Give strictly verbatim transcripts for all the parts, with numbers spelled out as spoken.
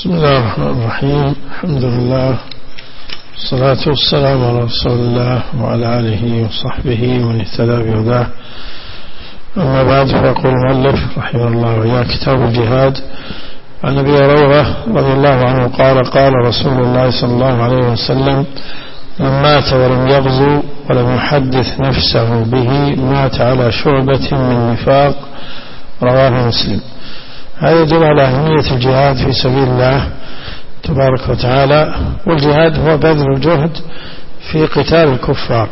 بسم الله الرحمن الرحيم. الحمد لله والصلاة والسلام على رسول الله وعلى آله وصحبه ومن اهتدى بهداه. أما بعد، فيقول المؤلف رحمه الله وإياه: كتاب الجهاد. عن أبي هريرة رضي الله عنه قال: قال رسول الله صلى الله عليه وسلم: من مات ولم يغزو ولم يحدث نفسه به مات على شعبة من نفاق. رواه مسلم. هذا يدل على أهمية الجهاد في سبيل الله تبارك وتعالى، والجهاد هو بذل الجهد في قتال الكفار،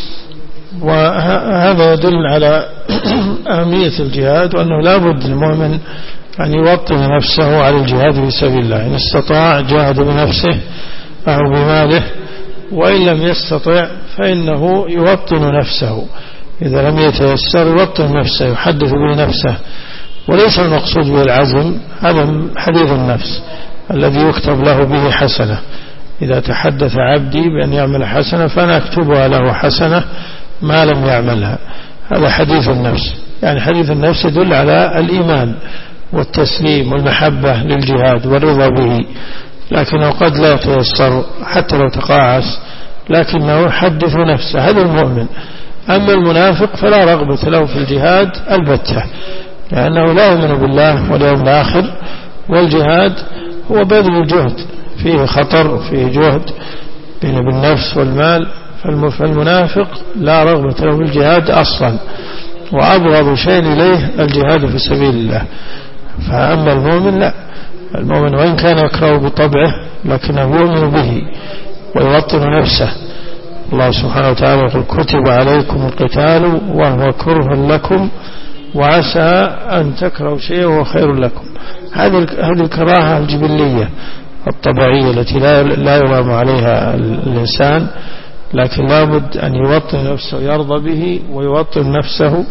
وهذا يدل على أهمية الجهاد، وأنه لا بد المؤمن أن يوطن نفسه على الجهاد في سبيل الله. إن استطاع جاهد بنفسه أو بماله، وإن لم يستطع فإنه يوطن نفسه. إذا لم يتيسر يوطن نفسه، يحدث به نفسه، وليس المقصود به العزم. هذا حديث النفس الذي يكتب له به حسنة. إذا تحدث عبدي بأن يعمل حسنة فأنا أكتبها له حسنة ما لم يعملها، هذا حديث النفس. يعني حديث النفس يدل على الإيمان والتسليم والمحبة للجهاد والرضا به، لكنه قد لا يتيسر حتى لو تقاعس، لكنه يحدث نفسه. هذا المؤمن. أما المنافق فلا رغبة له في الجهاد البتة، لأنه لا يؤمن بالله واليوم الآخر، والجهاد هو بذل الجهد، فيه خطر وفيه جهد بالنفس والمال. فالمنافق لا رغبة له في الجهاد أصلا، وأبغض شيء إليه الجهاد في سبيل الله. فأما المؤمن لا، المؤمن وإن كان يكره بطبعه لكنه يؤمن به ويوطن نفسه. الله سبحانه وتعالى يقول: كتب عليكم القتال وهو كره لكم وعسى أن تكرهوا شيئا وهو خير لكم. هذه الكراهة الجبلية الطبيعية التي لا يلام عليها الإنسان، لكن لابد أن يوطن نفسه، يرضى به ويوطن نفسه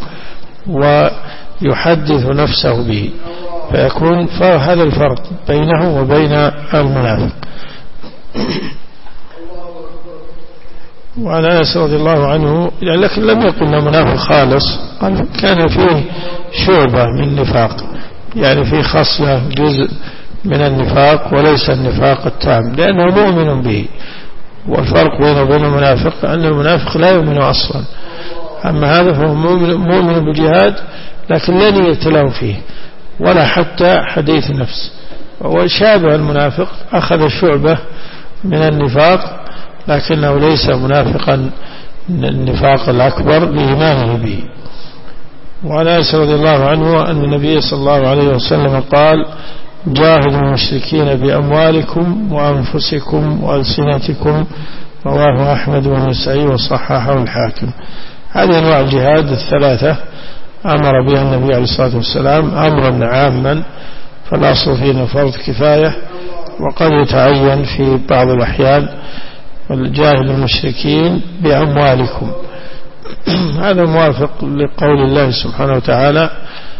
ويحدث نفسه به، فيكون فهذا الفرق بينه وبين المنافق. وعن أنس رضي الله عنه، لكن لم يقل انه منافق خالص، قال كان فيه شعبة من نفاق، يعني فيه خصلة جزء من النفاق وليس النفاق التام، لأنه مؤمن به. والفرق بينه وبين المنافق أن المنافق لا يؤمن أصلا، أما هذا فهو مؤمن بالجهاد لكن لا نية له فيه ولا حتى حديث نفس. وشابه المنافق، أخذ شعبة من النفاق لكنه ليس منافقا النفاق الأكبر لإيمانه به. وعن أنس رضي الله عنه أن النبي صلى الله عليه وسلم قال: جاهدوا المشركين بأموالكم وأنفسكم وألسنتكم. رواه أحمد والنسائي وصححه الحاكم. هذه أنواع الجهاد الثلاثة أمر بها النبي عليه الصلاة والسلام أمرا عاما، فالأصل فيه فرض كفاية، وقد يتعين في بعض الأحيان. والجاهد المشركين بأموالكم هذا موافق لقول الله سبحانه وتعالى: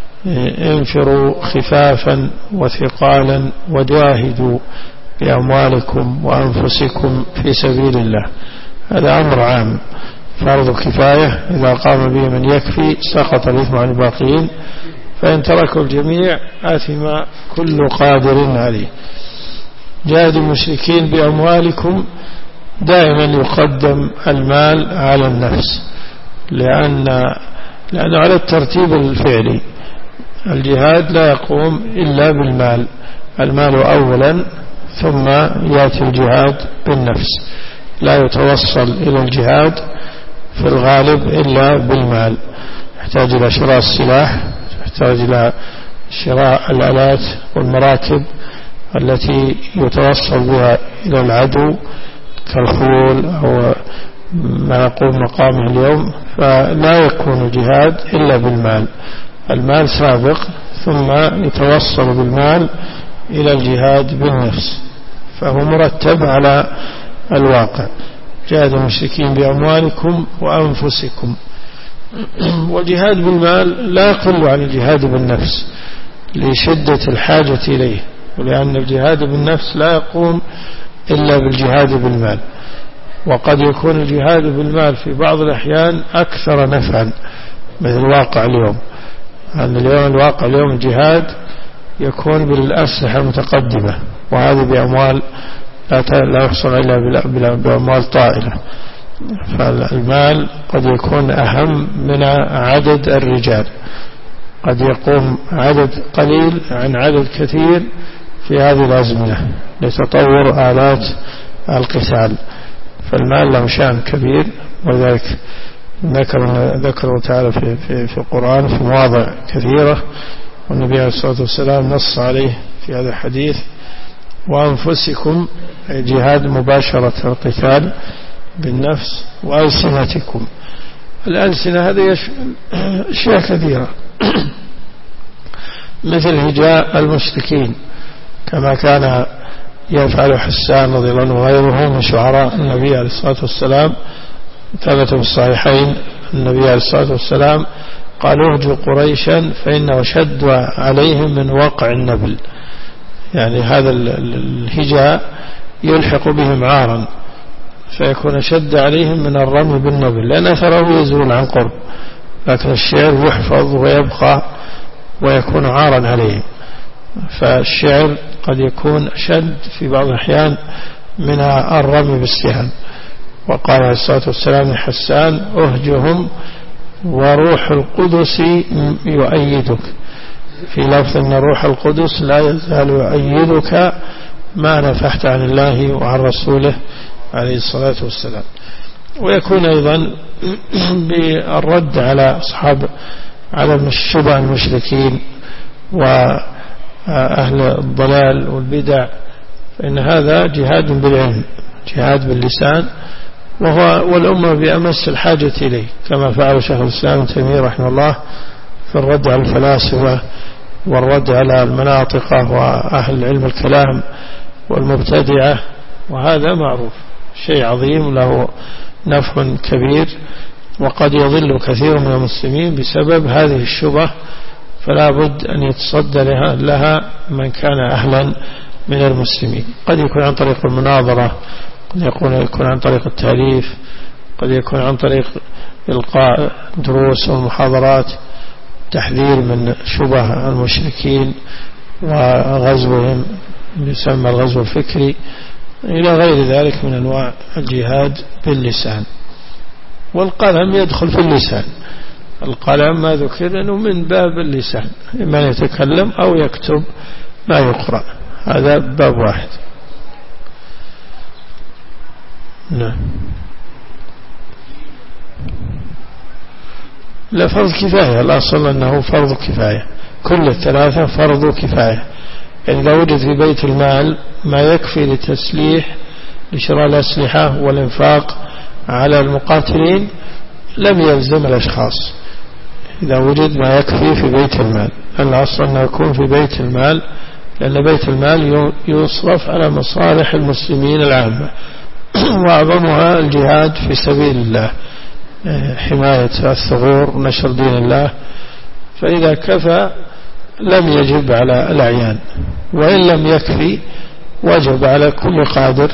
انفروا خفافا وثقالا وجاهدوا بأموالكم وأنفسكم في سبيل الله. هذا أمر عام فرض كفاية، إذا قام به من يكفي سقط الإثم عن الباقين، فإن تركوا الجميع آثم كل قادر عليه. جاهد المشركين بأموالكم، دائما يقدم المال على النفس، لأن لأنه على الترتيب الفعلي. الجهاد لا يقوم إلا بالمال، المال أولا ثم يأتي الجهاد بالنفس. لا يتوصل إلى الجهاد في الغالب إلا بالمال، يحتاج إلى شراء السلاح، يحتاج إلى شراء الآلات والمراكب التي يتوصل بها إلى العدو كالخيول أو ما يقوم مقامه اليوم. فلا يكون الجهاد إلا بالمال، المال سابق، ثم يتوصل بالمال إلى الجهاد بالنفس، فهو مرتب على الواقع. جاهد المشركين بأموالكم وأنفسكم. والجهاد بالمال لا يقل عن الجهاد بالنفس لشدة الحاجة إليه، ولأن الجهاد بالنفس لا يقوم إلا بالجهاد بالمال. وقد يكون الجهاد بالمال في بعض الأحيان أكثر نفعا، مثل الواقع اليوم. أن اليوم الواقع اليوم الجهاد يكون بالأسلحة المتقدمة، وهذه بأموال لا يحصل إلا بأموال طائلة. فالمال قد يكون أهم من عدد الرجال، قد يقوم عدد قليل عن عدد كثير في هذه الأزمنة لتطور آلات القتال، فالمال له شأن كبير. وذلك ذكر ذكره تعالى في, في, في القرآن في مواضع كثيرة، والنبي عليه الصلاة والسلام نص عليه في هذا الحديث: وأنفسكم، جهاد مباشرة القتال بالنفس، وألسنتكم. الألسنة هذه أشياء كثيرة مثل هجاء المشركين كما كان يفعل حسان رضي الله عنه وغيره من شعراء النبي عليه الصلاة والسلام. ثبت في الصحيحين النبي عليه الصلاة والسلام قال: اهجوا قريشا فإنه شد عليهم من وقع النبل. يعني هذا الهجاء يلحق بهم عارا، فيكون شد عليهم من الرمي بالنبل، لأن أثره يزول عن قرب، لكن الشعر يحفظ ويبقى ويكون عارا عليهم. فالشعر قد يكون أشد في بعض الأحيان من الرمي بالسهام. وقال عليه الصلاة والسلام لحسان: اهجهم وروح القدس يؤيدك. في لفظ أن روح القدس لا يزال يؤيدك ما نفحت عن الله وعن رسوله عليه الصلاة والسلام. ويكون أيضا بالرد على أصحاب على الشبه المشركين وأهل الضلال والبدع، فإن هذا جهاد بالعلم، جهاد باللسان، وهو والأمة بأمس الحاجة إليه، كما فعل شيخ الإسلام ابن تيمية رحمه الله في الرد على الفلاسفة والرد على المناطقة وأهل علم الكلام والمبتدعة. وهذا معروف شيء عظيم له نفع كبير، وقد يضل كثير من المسلمين بسبب هذه الشبه، فلا بد أن يتصدى لها, لها من كان أهلا من المسلمين. قد يكون عن طريق المناظرة، قد يكون, يكون عن طريق التأليف، قد يكون عن طريق إلقاء دروس ومحاضرات تحذير من شبه المشركين وغزوهم يسمى الغزو الفكري، إلى غير ذلك من أنواع الجهاد باللسان. والقلم يدخل في اللسان، القلم ما ذكر أنه من باب اللسان، إما يتكلم أو يكتب ما يقرأ، هذا باب واحد. نعم. لا، فرض كفاية، الأصل أنه فرض كفاية، كل الثلاثة فرض كفاية. يعني إذا وجد في بيت المال ما يكفي لتسليح لشراء الأسلحة والإنفاق على المقاتلين لم يلزم الأشخاص. إذا وجد ما يكفي في بيت المال، الأصل أنه يكون في بيت المال، لأن بيت المال يصرف على مصالح المسلمين العامة، وأعظمها الجهاد في سبيل الله، حماية الثغور ونشر دين الله. فإذا كفى لم يجب على الأعيان، وإن لم يكفي وجب على كل قادر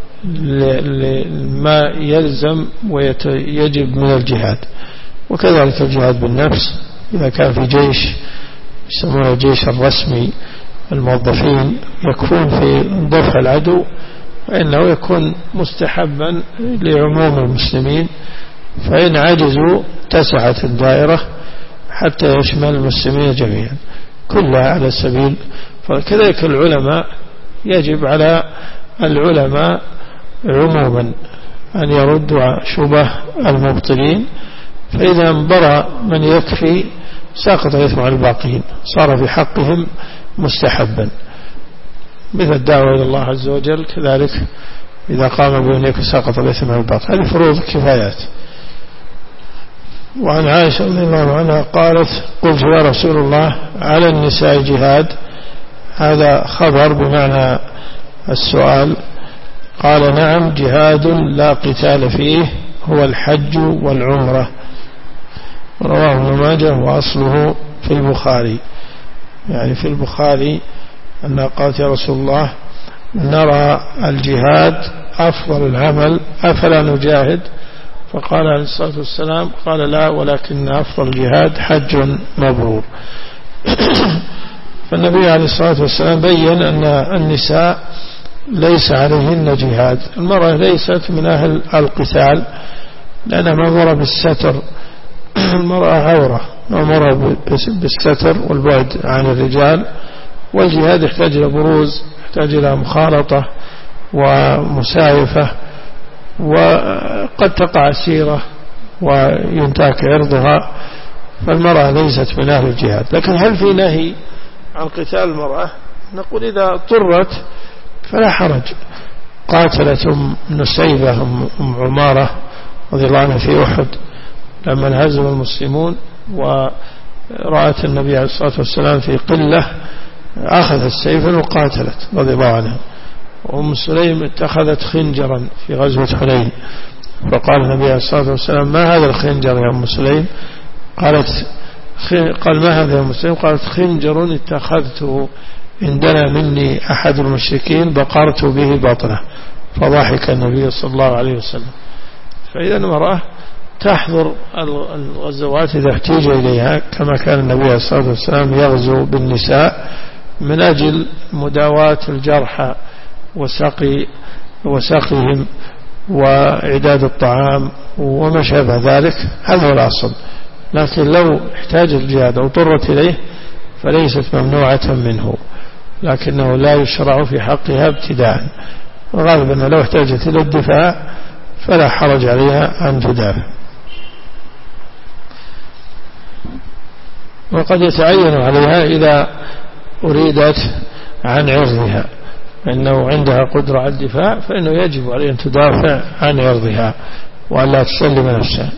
ما يلزم ويجب من الجهاد. وكذلك الجهاد بالنفس، إذا كان في جيش يسمونه الجيش الرسمي الموظفين يكفون في دفع العدو، فإنه يكون مستحبا لعموم المسلمين، فإن عجزوا تسعت الدائرة حتى يشمل المسلمين جميعا كلها على سبيل. فكذلك العلماء يجب على العلماء عموما أن يردوا شبه المبطلين، فإذا انبرى من يكفي ساقط الإثم على الباقين، صار في حقهم مستحبا، مثل الدعوة إلى الله عز وجل كذلك إذا قام بأن ساقط الإثم على الباقين. هذه فروض كفايات. وعن عائشة رضي الله عنها قالت: قلت يا رسول الله على النساء جهاد؟ هذا خبر بمعنى السؤال. قال: نعم، جهاد لا قتال فيه هو الحج والعمرة. رواه ابن ماجه وأصله في البخاري. يعني في البخاري أنها قالت: يا رسول الله نرى الجهاد أفضل العمل، أفلا نجاهد؟ فقال عليه الصلاة والسلام: قال لا، ولكن أفضل الجهاد حج مبرور. فالنبي عليه الصلاة والسلام بين أن النساء ليس عليهن جهاد. المرأة ليست من أهل القتال لأنها مأمورة بالستر، المرأة عورة مأمورة بالستر والبعد عن الرجال، والجهاد يحتاج إلى بروز، يحتاج إلى مخالطة ومسايفة، وقد تقع سيرة وينتهك عرضها، فالمرأة ليست من أهل الجهاد. لكن هل في نهي عن قتال المرأة؟ نقول إذا اضطرت فلا حرج. قاتلت أم نسيبة أم عمارة رضي الله عنها في أحد لما انهزم المسلمون ورأت النبي عليه الصلاة والسلام في قلة، أخذت سيفا وقاتلت رضي الله عنها. وأم سليم اتخذت خنجرا في غزوة حنين، فقال النبي عليه الصلاة والسلام: ما هذا الخنجر يا أم سليم؟ قالت قال: ما هذا يا أم سليم؟ قالت: خنجر اتخذته عندنا مني أحد المشركين بقرت به بطنه. فضحك النبي صلى الله عليه وسلم. فإذا المرأة تحضر الغزوات إذا احتاج إليها، كما كان النبي عليه الصلاة والسلام يغزو بالنساء من أجل مداواة الجرحى وسقي وسقيهم وإعداد الطعام وما شابه ذلك. هذا هو الأصل. لكن لو احتاج الجهاد أو اضطرت إليه فليست ممنوعة منه، لكنه لا يشرع في حقها ابتداء. غالبا لو احتاجت إلى الدفاع فلا حرج عليها أن تدافع. وقد يتعين عليها إذا أريدت عن عرضها، فإنه عندها قدرة على الدفاع، فإنه يجب عليها أن تدافع عن عرضها وأن لا تسلم نفسها.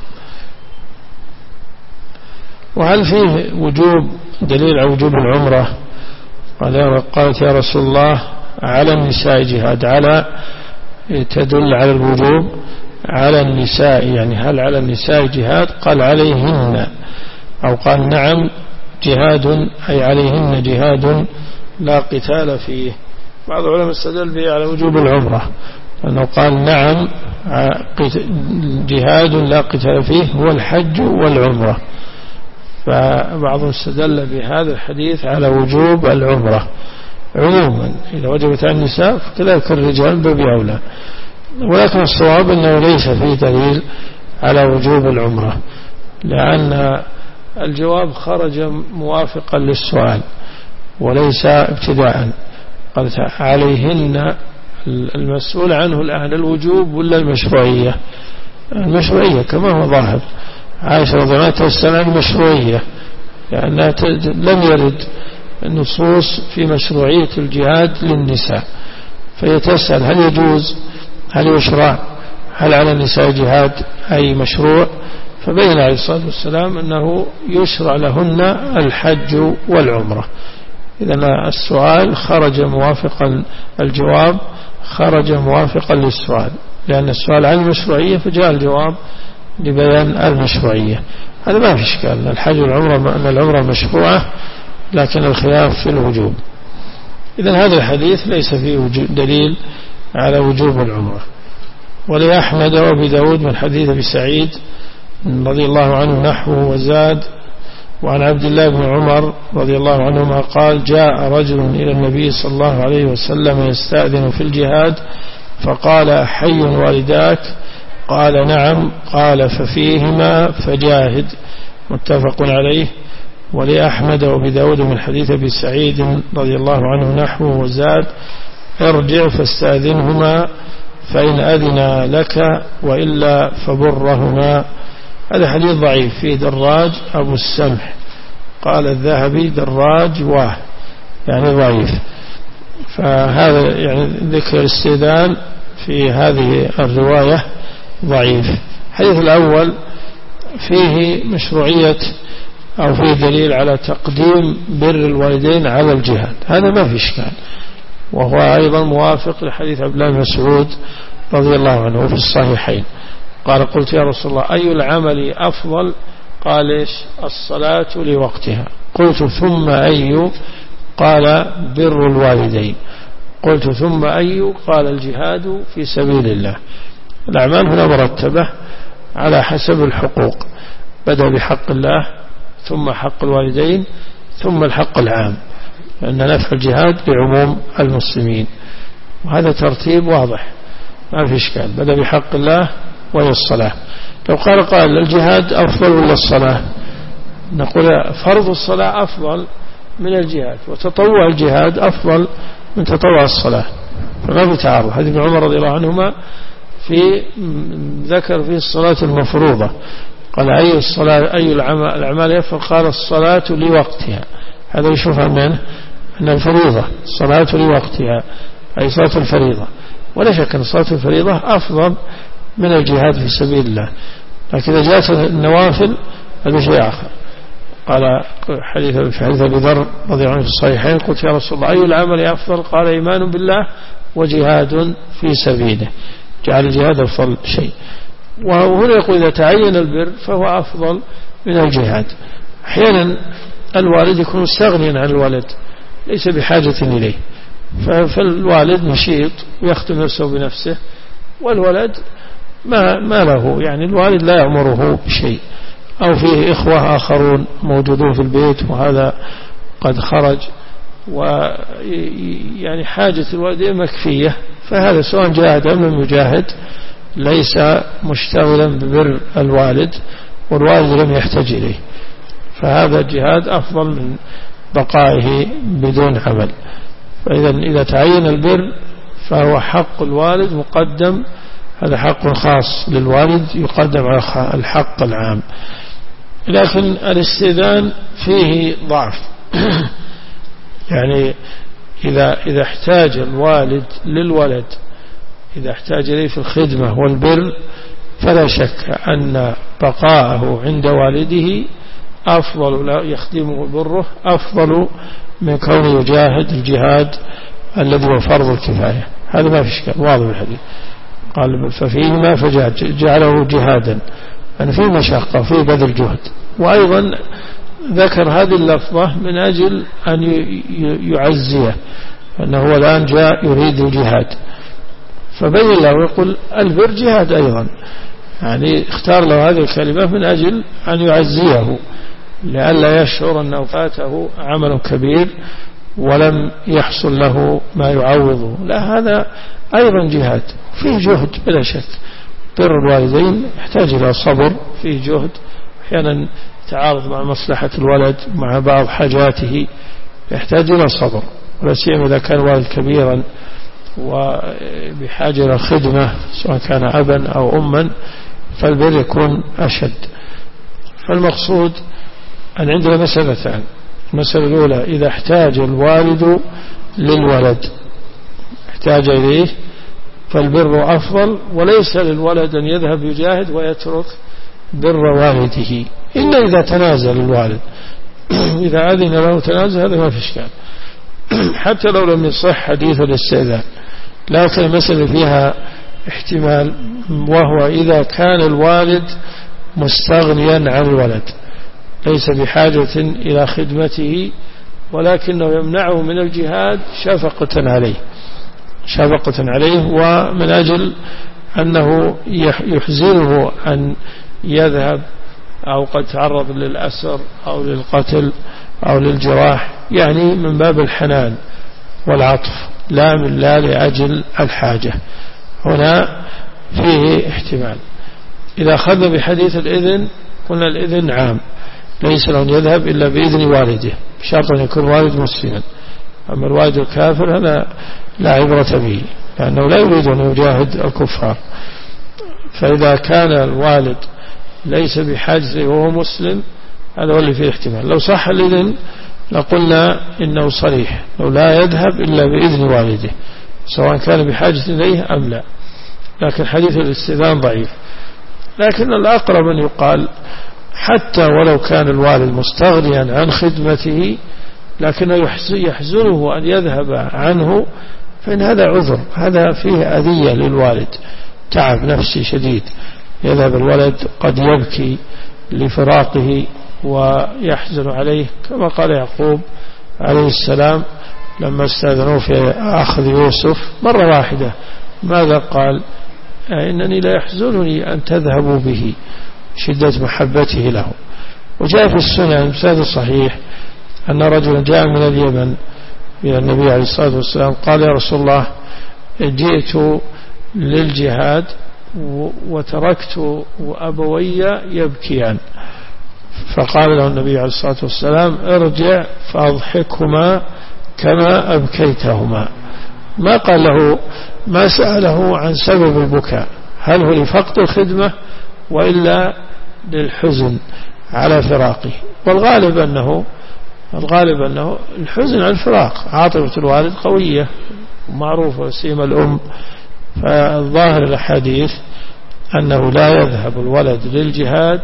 وهل فيه وجوب دليل على وجوب العمرة؟ قالت يا رسول الله: على النساء جهاد. على تدل على الوجوب على النساء، يعني هل على النساء جهاد؟ قال: عليهن، أو قال: نعم جهاد، أي عليهن جهاد لا قتال فيه. بعض العلماء استدل به على وجوب العمرة، لأنه قال: نعم جهاد لا قتال فيه هو الحج والعمرة. فبعضهم استدل بهذا الحديث على وجوب العمرة عموما، إذا وجبت على النساء فكذلك الرجال باب أولى. ولكن الصواب أنه ليس فيه دليل على وجوب العمرة، لأن الجواب خرج موافقا للسؤال وليس ابتداء. قالت: عليهن، المسؤول عنه الآن الوجوب ولا المشروعية؟ المشروعية كما هو ظاهر. عائشة رضي الله عنها تسأل عن المشروعية، لأنها لم يرد النصوص في مشروعية الجهاد للنساء، فيتسأل هل يجوز، هل يشرع، هل على النساء جهاد أي مشروع؟ فبين عليه الصلاة والسلام أنه يشرع لهن الحج والعمرة. إذن السؤال خرج موافقا، الجواب خرج موافقا للسؤال، لأن السؤال عن المشروعية فجاء الجواب لبيان المشروعية. هذا ما في إشكال، الحج والعمرة أن العمرة مشروعة، لكن الخلاف في الوجوب. إذن هذا الحديث ليس فيه دليل على وجوب العمرة. ولأحمد وأبي داود من حديث أبي سعيد رضي الله عنه نحوه وزاد. وعن عبد الله بن عمر رضي الله عنهما قال: جاء رجل إلى النبي صلى الله عليه وسلم يستأذن في الجهاد، فقال: حي والداك؟ قال: نعم. قال: ففيهما فجاهد. متفق عليه. ولأحمد وأبي داود من حديث أبي سعيد رضي الله عنه نحوه وزاد: ارجع فاستأذنهما فإن أذنا لك وإلا فبرهما. هذا حديث ضعيف، فيه دراج أبو السمح، قال الذهبي دراج واه، يعني ضعيف. فهذا يعني ذكر الاستئذان في هذه الرواية ضعيف. الحديث الأول فيه مشروعية أو فيه دليل على تقديم بر الوالدين على الجهاد، هذا ما في إشكال، وهو أيضا موافق لحديث عبد الله بن مسعود رضي الله عنه في الصحيحين. قال: قلت يا رسول الله أي العمل أفضل؟ قال: إيش؟ الصلاة لوقتها. قلت: ثم أي؟ قال: بر الوالدين. قلت: ثم أي؟ قال: الجهاد في سبيل الله. الأعمال هنا مرتبة على حسب الحقوق، بدأ بحق الله ثم حق الوالدين ثم الحق العام. لأن نفع الجهاد بعموم المسلمين، وهذا ترتيب واضح ما في إشكال. بدأ بحق الله وهي الصلاة. لو قال قال الجهاد أفضل ولا الصلاة، نقول فرض الصلاة أفضل من الجهاد، وتطوع الجهاد أفضل من تطوع الصلاة، فما في تعارض. هذه ابن عمر رضي الله عنهما في ذكر فيه الصلاة المفروضة، قال أي الصلاة أي الأعمال يفضل، قال الصلاة لوقتها. هذا يشوفها منه أن الفريضة الصلاة لوقتها أي صلاة الفريضة، ولا شك أن صلاة الفريضة أفضل من الجهاد في سبيل الله. لكن إذا جاءت النوافل هذا شيء آخر. قال حديث في حديث أبي ذر رضي الله عنه في الصحيحين قلت يا رسول الله أي العمل أفضل، قال إيمان بالله وجهاد في سبيله، جعل الجهاد أفضل شيء. وهنا يقول إذا تعين البر فهو أفضل من الجهاد. أحيانا الوالد يكون مستغنيا عن الولد ليس بحاجة إليه، فالوالد نشيط ويخدم نفسه بنفسه، والولد ما, ما له، يعني الوالد لا يأمره بشيء، أو فيه إخوة آخرون موجودون في البيت وهذا قد خرج، ويعني حاجة الوالدين مكفية، فهذا سواء جاهد أم لم يجاهد ليس مشتغلا ببر الوالد، والوالد لم يحتاج إليه، فهذا الجهاد أفضل من بقائه بدون عمل. فإذا إذا تعين البر فهو حق الوالد مقدم، هذا حق خاص للوالد يقدم على الحق العام. لكن الاستئذان فيه ضعف يعني إذا إذا احتاج الوالد للولد، إذا احتاج إليه في الخدمة والبر، فلا شك أن بقاءه عند والده أفضل، لا يخدمه بره أفضل من كونه يجاهد الجهاد الذي هو فرض الكفاية. هذا ما في إشكال، واضح الحديث. قال ففيهما فجاهد، جعله جهادا، أن فيه مشقة فيه بذل جهد. وأيضا ذكر هذه اللفظة من أجل أن يعزيه أنه الآن جاء يريد الجهاد، فبين له يقول البر جهاد أيضا، يعني اختار له هذه الكلمة من أجل أن يعزيه لئلا يشعر أنه فاته عمل كبير ولم يحصل له ما يعوضه. لا، هذا أيضا جهاد فيه جهد بلا شك. بر الوالدين يحتاج إلى صبر، فيه جهد، أحيانا تعارض مع مصلحة الولد مع بعض حاجاته يحتاج إلى صبر، ولا سيما إذا كان والد كبيرا وبحاجة إلى الخدمة سواء كان أبا أو أما، فالبر يكون أشد. فالمقصود أن عندنا مسألتان. المسألة الأولى إذا احتاج الوالد للولد احتاج إليه فالبر أفضل، وليس للولد أن يذهب يجاهد ويترك بر والده إلا إذا تنازل الوالد إذا أذن له تنازل هذا ما في إشكال حتى لو لم يصح حديث الاستئذان. لكن المسألة فيها احتمال، وهو إذا كان الوالد مستغنيا عن الولد ليس بحاجة إلى خدمته، ولكنه يمنعه من الجهاد شفقة عليه شفقة عليه ومن أجل أنه يحزنه أن يذهب، أو قد تعرض للأسر أو للقتل أو للجراح، يعني من باب الحنان والعطف لا من لا لأجل الحاجة. هنا فيه احتمال. إذا أخذنا بحديث الإذن قلنا الإذن عام، ليس له أن يذهب إلا بإذن والده بشرط أن يكون والد مسلما. أما الوالد الكافر هذا لا عبرة به، لأنه لا يريد أن يجاهد الكفار. فإذا كان الوالد ليس بحاجة وهو مسلم هذا هو اللي فيه احتمال. لو صح الإذن لقلنا إنه صريح، لو لا يذهب إلا بإذن والده سواء كان بحاجة إليه أم لا. لكن حديث الاستئذان ضعيف. لكن الأقرب أن يقال حتى ولو كان الوالد مستغنيا عن خدمته لكنه يحزنه أن يذهب عنه، فإن هذا عذر، هذا فيه أذية للوالد، تعب نفسي شديد، يذهب الولد قد يبكي لفراقه ويحزن عليه، كما قال يعقوب عليه السلام لما استأذنوه في أخذ يوسف مرة واحدة ماذا قال؟ إنني لا يحزنني أن تذهبوا به، شدة محبته له. وجاء في السنن بسند صحيح أن رجلا جاء من اليمن إلى النبي عليه الصلاة والسلام قال: يا رسول الله، جئت للجهاد وتركت وأبوي يبكيان. فقال له النبي عليه الصلاة والسلام: ارجع فأضحكهما كما أبكيتهما. ما قال له، ما سأله عن سبب البكاء، هل هو لفقد الخدمة وإلا للحزن على فراقه. والغالب أنه الغالب أنه الحزن على الفراق. عاطفة الوالد قوية ومعروفة سيما الأم. فالظاهر الحديث أنه لا يذهب الولد للجهاد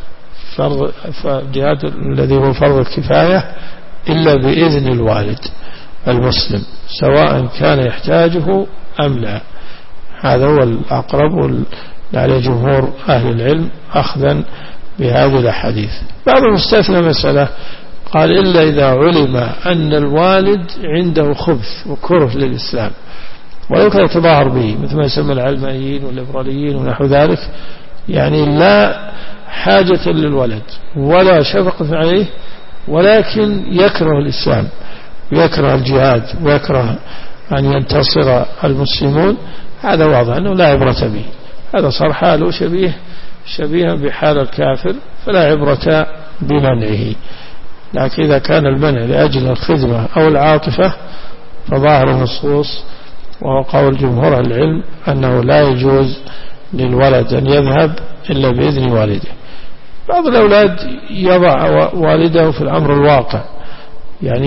فرض الجهاد الذي هو فرض الكفاية إلا بإذن الوالد المسلم، سواء كان يحتاجه أم لا. هذا هو الأقرب على جمهور أهل العلم أخذا بهذه الأحاديث. بعضهم استثنى مسألة، قال: إلا إذا علم أن الوالد عنده خبث وكره للإسلام ولو كان يتظاهر به، مثل ما يسمى العلمانيين والليبراليين ونحو ذلك، يعني لا حاجة للولد ولا شفقة عليه، ولكن يكره الإسلام ويكره الجهاد ويكره أن ينتصر المسلمون، هذا واضح أنه لا عبرة به. هذا صار حاله شبيه شبيها بحال الكافر، فلا عبرة بمنعه. لكن إذا كان المنع لأجل الخدمة أو العاطفة فظاهر النصوص وهو قول جمهور العلم أنه لا يجوز للولد أن يذهب إلا بإذن والده. بعض الأولاد يضع والده في الأمر الواقع، يعني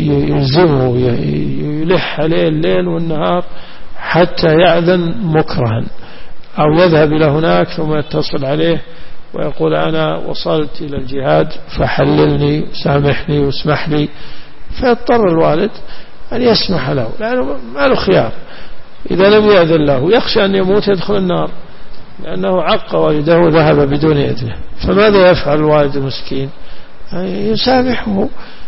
يلزمه يلح عليه الليل والنهار حتى يأذن مكرها، أو يذهب إلى هناك ثم يتصل عليه ويقول: أنا وصلت إلى الجهاد فحللني سامحني واسمح لي. فيضطر الوالد أن يسمح له، لأنه ما له خيار. إذا لم يأذن له يخشى أن يموت يدخل النار، لأنه عق والده وذهب بدون إذنه. فماذا يفعل الوالد المسكين؟ يسامحه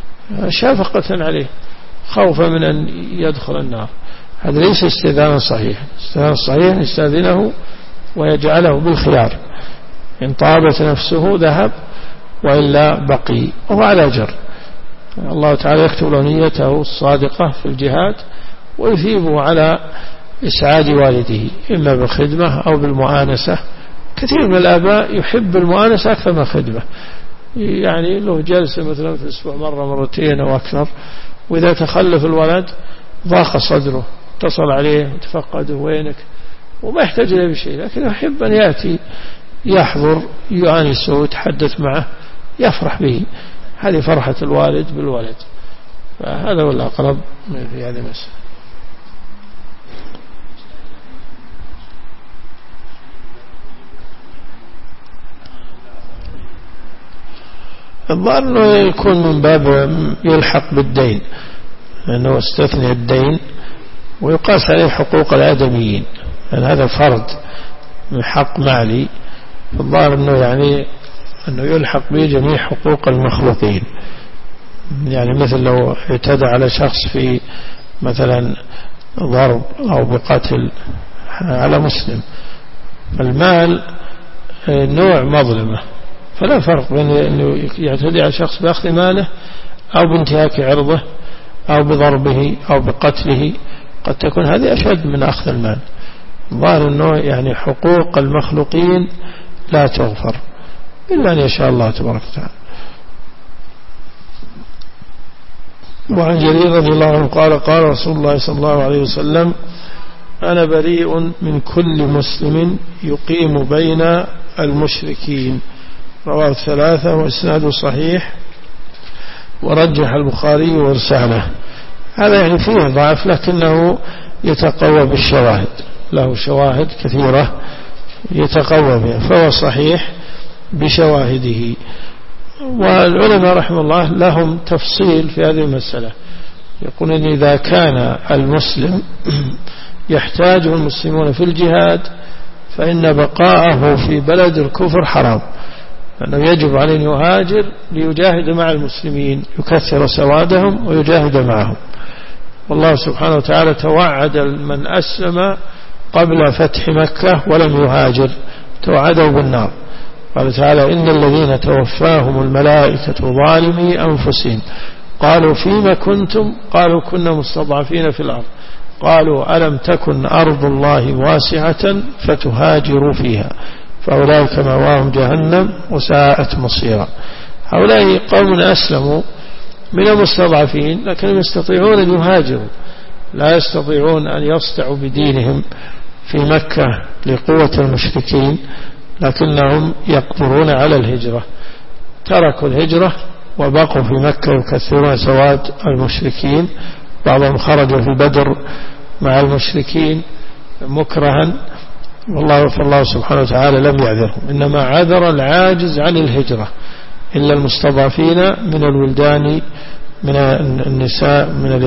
شفقة عليه خوفا من أن يدخل النار. هذا ليس استئذانا صحيح. استئذان صحيح يستأذنه ويجعله بالخيار، إن طابت نفسه ذهب وإلا بقي، وهو على أجر. الله تعالى يكتب له نيته الصادقة في الجهاد ويثيبه على إسعاد والده، إما بالخدمة أو بالمؤانسة. كثير من الآباء يحب المؤانسة أكثر من الخدمة، يعني له جلسة مثلا في الأسبوع مرة مرتين أو أكثر، وإذا تخلف الولد ضاق صدره، اتصل عليه وتفقده وينك، وما يحتاج له بشيء، لكن يحب أن يأتي يحضر يؤانسه ويتحدث معه يفرح به. هذه فرحة الوالد بالولد. فهذا هو الأقرب في هذه المسألة. الظاهر أنه يكون من باب يلحق بالدين، لأنه استثنى الدين ويقاس عليه حقوق الآدميين، لأن هذا فرض من حق مالي. الظاهر أنه يعني أنه يلحق به جميع حقوق المخلوقين، يعني مثل لو اعتدى على شخص في مثلا ضرب أو بقتل على مسلم، المال نوع مظلمة، فلا فرق بين أنه يعتدي على شخص بأخذ ماله أو بانتهاك عرضه أو بضربه أو بقتله. قد تكون هذه أشد من أخذ المال. ظاهر أنه يعني حقوق المخلوقين لا تغفر إلا أن يشاء الله تبارك وتعالى. وعن جرير رضي الله عنه قال: قال رسول الله صلى الله عليه وسلم: أنا بريء من كل مسلم يقيم بين المشركين. رواه الثلاثة وإسناده صحيح، ورجح البخاري وارساله. هذا يعني فيه ضعف لكنه يتقوى بالشواهد، له شواهد كثيرة يتقوى بها، فهو صحيح بشواهده. والعلماء رحمه الله لهم تفصيل في هذه المسألة، يقولون إذا كان المسلم يحتاجه المسلمون في الجهاد فإن بقاءه في بلد الكفر حرام، لأنه يجب عليه أن يهاجر ليجاهد مع المسلمين، يكثر سوادهم ويجاهد معهم. والله سبحانه وتعالى توعد من أسلم قبل فتح مكة ولم يهاجر، توعده بالنار. قال تعالى: إن الذين توفاهم الملائكة ظالمي أنفسهم قالوا فيما كنتم؟ قالوا كنا مستضعفين في الأرض. قالوا ألم تكن أرض الله واسعة فتهاجروا فيها فأولئك مأواهم جهنم وساءت مصيرا. هؤلاء قوم أسلموا من المستضعفين لكنهم يستطيعون أن يهاجروا، لا يستطيعون أن يصدعوا بدينهم في مكة لقوة المشركين، لكنهم يقدرون على الهجرة، تركوا الهجرة وبقوا في مكة يكثرون سواد المشركين. بعضهم خرجوا في بدر مع المشركين مكرها، والله فالله سبحانه وتعالى لم يعذرهم، إنما عذر العاجز عن الهجرة إلا المستضعفين من الولدان من النساء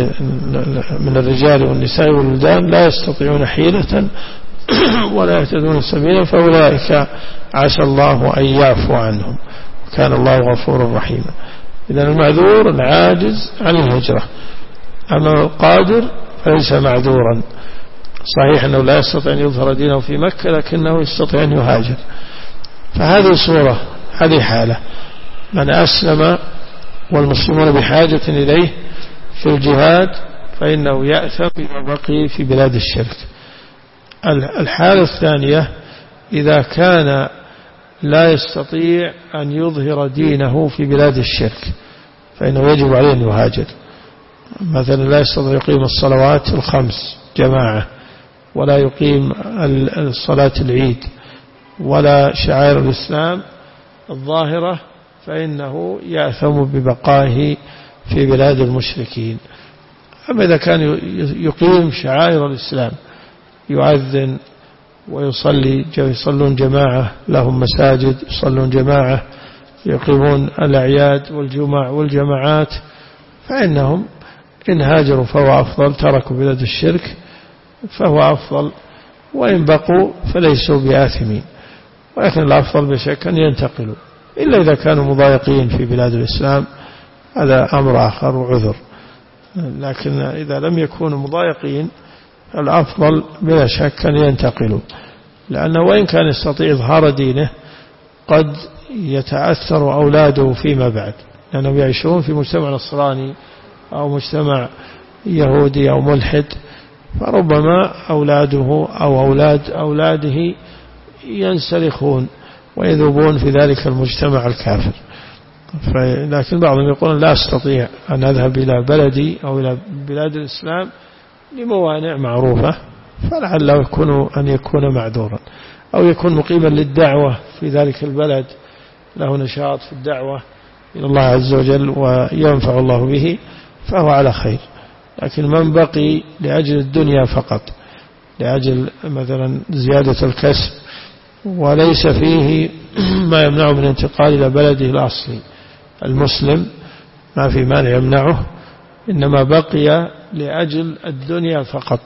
من الرجال والنساء والولدان لا يستطيعون حيلة ولا يهتدون سبيلا فأولئك عسى الله أن يعفو عنهم وكان الله غفورا رحيما. إذن المعذور العاجز عن الهجرة، أما القادر فليس معذورا. صحيح أنه لا يستطيع أن يظهر دينه في مكة لكنه يستطيع أن يهاجر. فهذه صورة، هذه حالة من أسلم والمسلمون بحاجة إليه في الجهاد فإنه يأثم بما بقي في بلاد الشرك. الحالة الثانية إذا كان لا يستطيع أن يظهر دينه في بلاد الشرك فإنه يجب عليه أن يهاجر. مثلا لا يستطيع يقيم الصلوات الخمس جماعة، ولا يقيم الصلاة العيد ولا شعائر الإسلام الظاهرة، فإنه يأثم ببقائه في بلاد المشركين. أما إذا كان يقيم شعائر الإسلام، يؤذن ويصلي يصلون جماعة، لهم مساجد يصلون جماعة، يقيمون الأعياد والجمع والجماعات، فإنهم إن هاجروا فهو أفضل، تركوا بلاد الشرك فهو أفضل، وإن بقوا فليسوا بآثمين. ولكن الأفضل بشك أن ينتقلوا، إلا إذا كانوا مضايقين في بلاد الإسلام، هذا أمر آخر وعذر. لكن إذا لم يكونوا مضايقين الأفضل بلا شك أن ينتقلوا، لأنه وإن كان يستطيع إظهار دينه قد يتأثر أولاده فيما بعد، لأنهم يعيشون في مجتمع نصراني أو مجتمع يهودي أو ملحد، فربما أولاده أو أولاد أولاده ينسلخون ويذوبون في ذلك المجتمع الكافر. لكن بعضهم يقول لا أستطيع أن أذهب إلى بلدي أو إلى بلاد الإسلام لموانع معروفة، فلعله يكون أن يكون معذورا، أو يكون مقيما للدعوة في ذلك البلد، له نشاط في الدعوة إلى الله عز وجل وينفع الله به، فهو على خير. لكن من بقي لأجل الدنيا فقط، لأجل مثلا زيادة الكسب وليس فيه ما يمنعه من انتقال إلى بلده الأصلي المسلم، ما في مانع يمنعه، إنما بقي لأجل الدنيا فقط،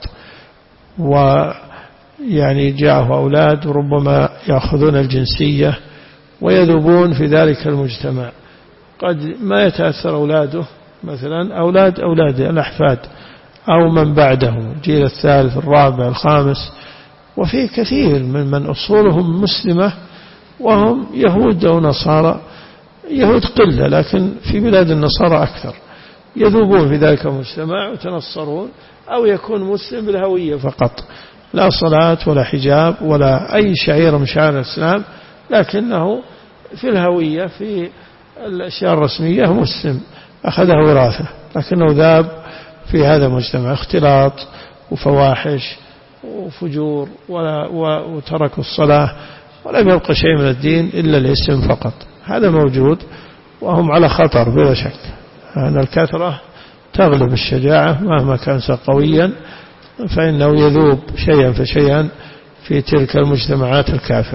ويعني جاءه أولاد ربما يأخذون الجنسية ويذوبون في ذلك المجتمع، قد ما يتأثر أولاده، مثلا أولاد أولاده الأحفاد أو من بعده جيل الثالث الرابع الخامس، وفي كثير من من أصولهم مسلمة وهم يهود أو نصارى، يهود قلة لكن في بلاد النصارى أكثر، يذوبون في ذلك المجتمع وتنصرون، أو يكون مسلم بالهوية فقط، لا صلاة ولا حجاب ولا أي شعيرة من شعائر الإسلام، لكنه في الهوية في الأشياء الرسمية مسلم، أخذه وراثة، لكنه ذاب في هذا المجتمع، اختلاط وفواحش وفجور ولا وتركوا الصلاة، ولم يبقى شيء من الدين إلا الاسم فقط. هذا موجود وهم على خطر بلا شك، أن الكثرة تغلب الشجاعة مهما كان قويا، فإنه يذوب شيئا فشيئا في تلك المجتمعات الكافرة.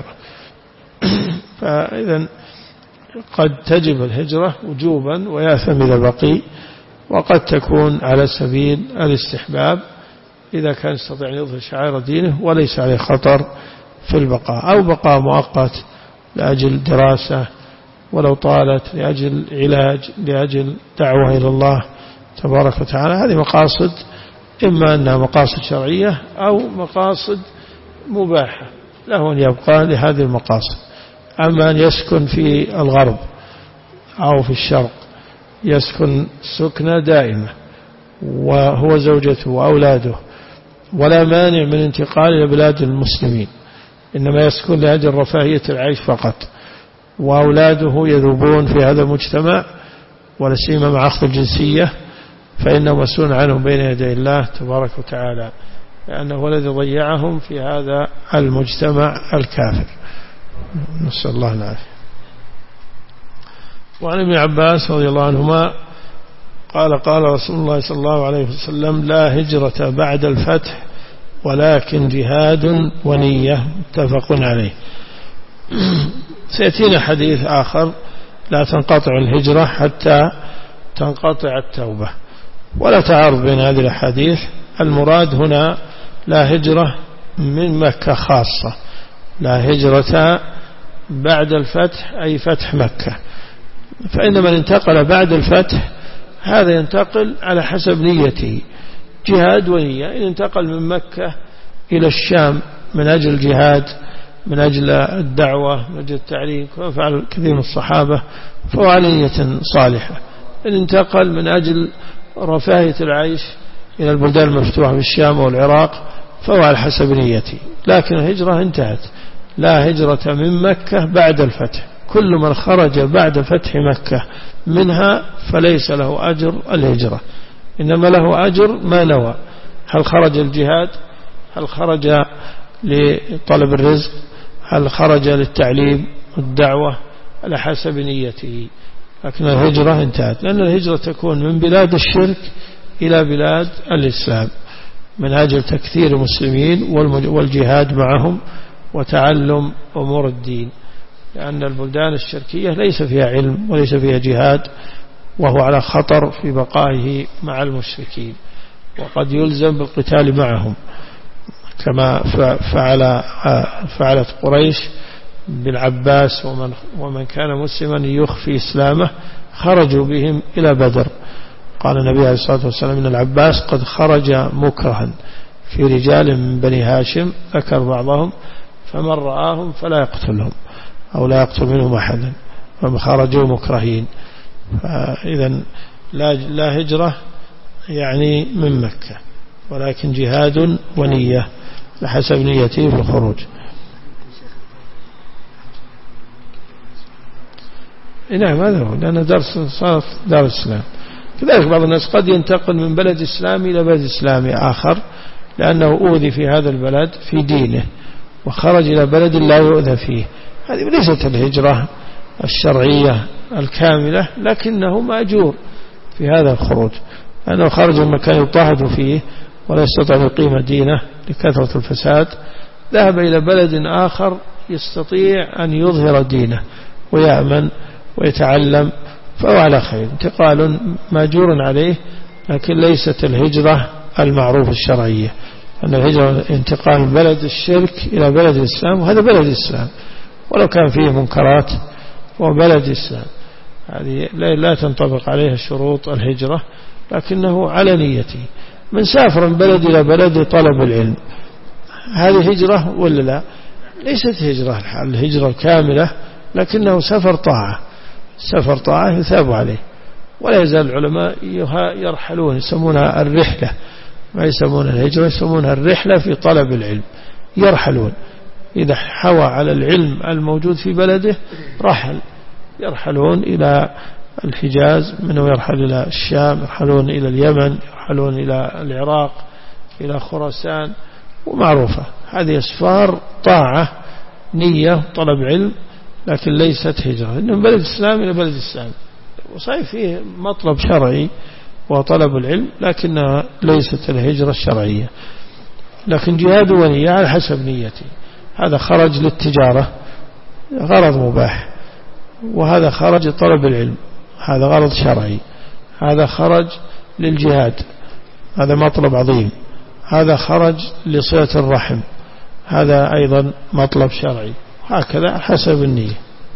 فإذا قد تجب الهجرة وجوبا ويأثم إذا بقي، وقد تكون على سبيل الاستحباب إذا كان يستطيع أن يظهر شعائر دينه وليس عليه خطر في البقاء، أو بقاء مؤقت لأجل دراسة ولو طالت، لأجل علاج، لأجل دعوة إلى الله تبارك وتعالى. هذه مقاصد إما أنها مقاصد شرعية أو مقاصد مباحة، له أن يبقى لهذه المقاصد. أما أن يسكن في الغرب أو في الشرق يسكن سكنة دائمة وهو زوجته وأولاده، ولا مانع من انتقال إلى بلاد المسلمين، إنما يسكن لأجل رفاهية العيش فقط، وأولاده يذوبون في هذا المجتمع ولا سيما مع أخذ الجنسية، فإنه مسؤول عنهم بين يدي الله تبارك وتعالى، لأنه هو الذي ضيعهم في هذا المجتمع الكافر. نسأل الله العافية. وعن ابن عباس رضي الله عنهما قال قال رسول الله صلى الله عليه وسلم: لا هجرة بعد الفتح ولكن جهاد ونية، متفق عليه. سيأتينا حديث آخر: لا تنقطع الهجرة حتى تنقطع التوبة، ولا تعارض بين هذه الأحاديث. المراد هنا لا هجرة من مكة خاصة، لا هجرة بعد الفتح أي فتح مكة، فإن من انتقل بعد الفتح هذا ينتقل على حسب نيته، جهاد ونية. إن انتقل من مكة إلى الشام من أجل الجهاد، من أجل الدعوة، من أجل التعليم، كما فعل كثير من الصحابة، فهو على نية صالحة. إن انتقل من أجل رفاهية العيش إلى البلدان المفتوحة في الشام والعراق فهو على حسب نيته، لكن الهجرة انتهت. لا هجرة من مكة بعد الفتح، كل من خرج بعد فتح مكة منها فليس له أجر الهجرة، إنما له أجر ما نوى. هل خرج الجهاد؟ هل خرج لطلب الرزق؟ هل خرج للتعليم والدعوة؟ على حسب نيته. لكن الهجرة انتهت، لأن الهجرة تكون من بلاد الشرك إلى بلاد الإسلام من أجل تكثير المسلمين والجهاد معهم وتعلم أمور الدين، لأن البلدان الشركية ليس فيها علم وليس فيها جهاد، وهو على خطر في بقائه مع المشركين، وقد يلزم بالقتال معهم كما فعل فعلت قريش بالعباس ومن, ومن كان مسلما يخفي إسلامه، خرجوا بهم إلى بدر. قال النبي عليه الصلاة والسلام: إن العباس قد خرج مكرها في رجال من بني هاشم، ذكر بعضهم، فمن رآهم فلا يقتلهم أو لا يقتل منهم أحدا، فهم خرجوا مكرهين. فإذا لا, لا هجرة يعني من مكة، ولكن جهاد ونية لحسب نيته في الخروج. نعم هذا هو، لأن درس صار دار الإسلام. كذلك بعض الناس قد ينتقل من بلد إسلامي إلى بلد إسلامي آخر لأنه أوذي في هذا البلد في دينه وخرج إلى بلد لا يؤذى فيه، هذه ليست الهجرة الشرعية الكاملة، لكنه مأجور في هذا الخروج، لأنه خرج من مكان يضطهد فيه ولا يستطيع أن يقيم دينه لكثرة الفساد، ذهب إلى بلد آخر يستطيع أن يظهر دينه ويأمن ويتعلم، فهو على خير. انتقال ماجور عليه، لكن ليست الهجرة المعروفة الشرعية، أن الهجرة انتقال من بلد الشرك إلى بلد الإسلام، وهذا بلد الإسلام ولو كان فيه منكرات وبلد الإسلام، هذه لا تنطبق عليها شروط الهجرة، لكنه على نيته. من سافر من بلد إلى بلد لطلب العلم، هذه هجرة ولا لا؟ ليست هجرة الهجرة الكاملة، لكنه سفر طاعة، سفر طاعة يثاب عليه. ولا يزال العلماء يرحلون، يسمونها الرحلة، ما يسمونها الهجرة، يسمونها الرحلة في طلب العلم. يرحلون إذا حوى على العلم الموجود في بلده رحل، يرحلون إلى الحجاز، منه يرحل إلى الشام، يرحلون إلى اليمن، يرحلون إلى العراق، إلى خراسان، ومعروفة هذه أسفار طاعة نية طلب علم، لكن ليست هجرة، إنه بلد الإسلام إلى بلد الإسلام، وصحيح فيه مطلب شرعي وطلب العلم، لكنها ليست الهجرة الشرعية. لكن جهاد ونية على حسب نيته، هذا خرج للتجارة غرض مباح، وهذا خرج طلب العلم هذا غرض شرعي، هذا خرج للجهاد هذا مطلب عظيم، هذا خرج لصلة الرحم هذا أيضا مطلب شرعي، هكذا حسب النية.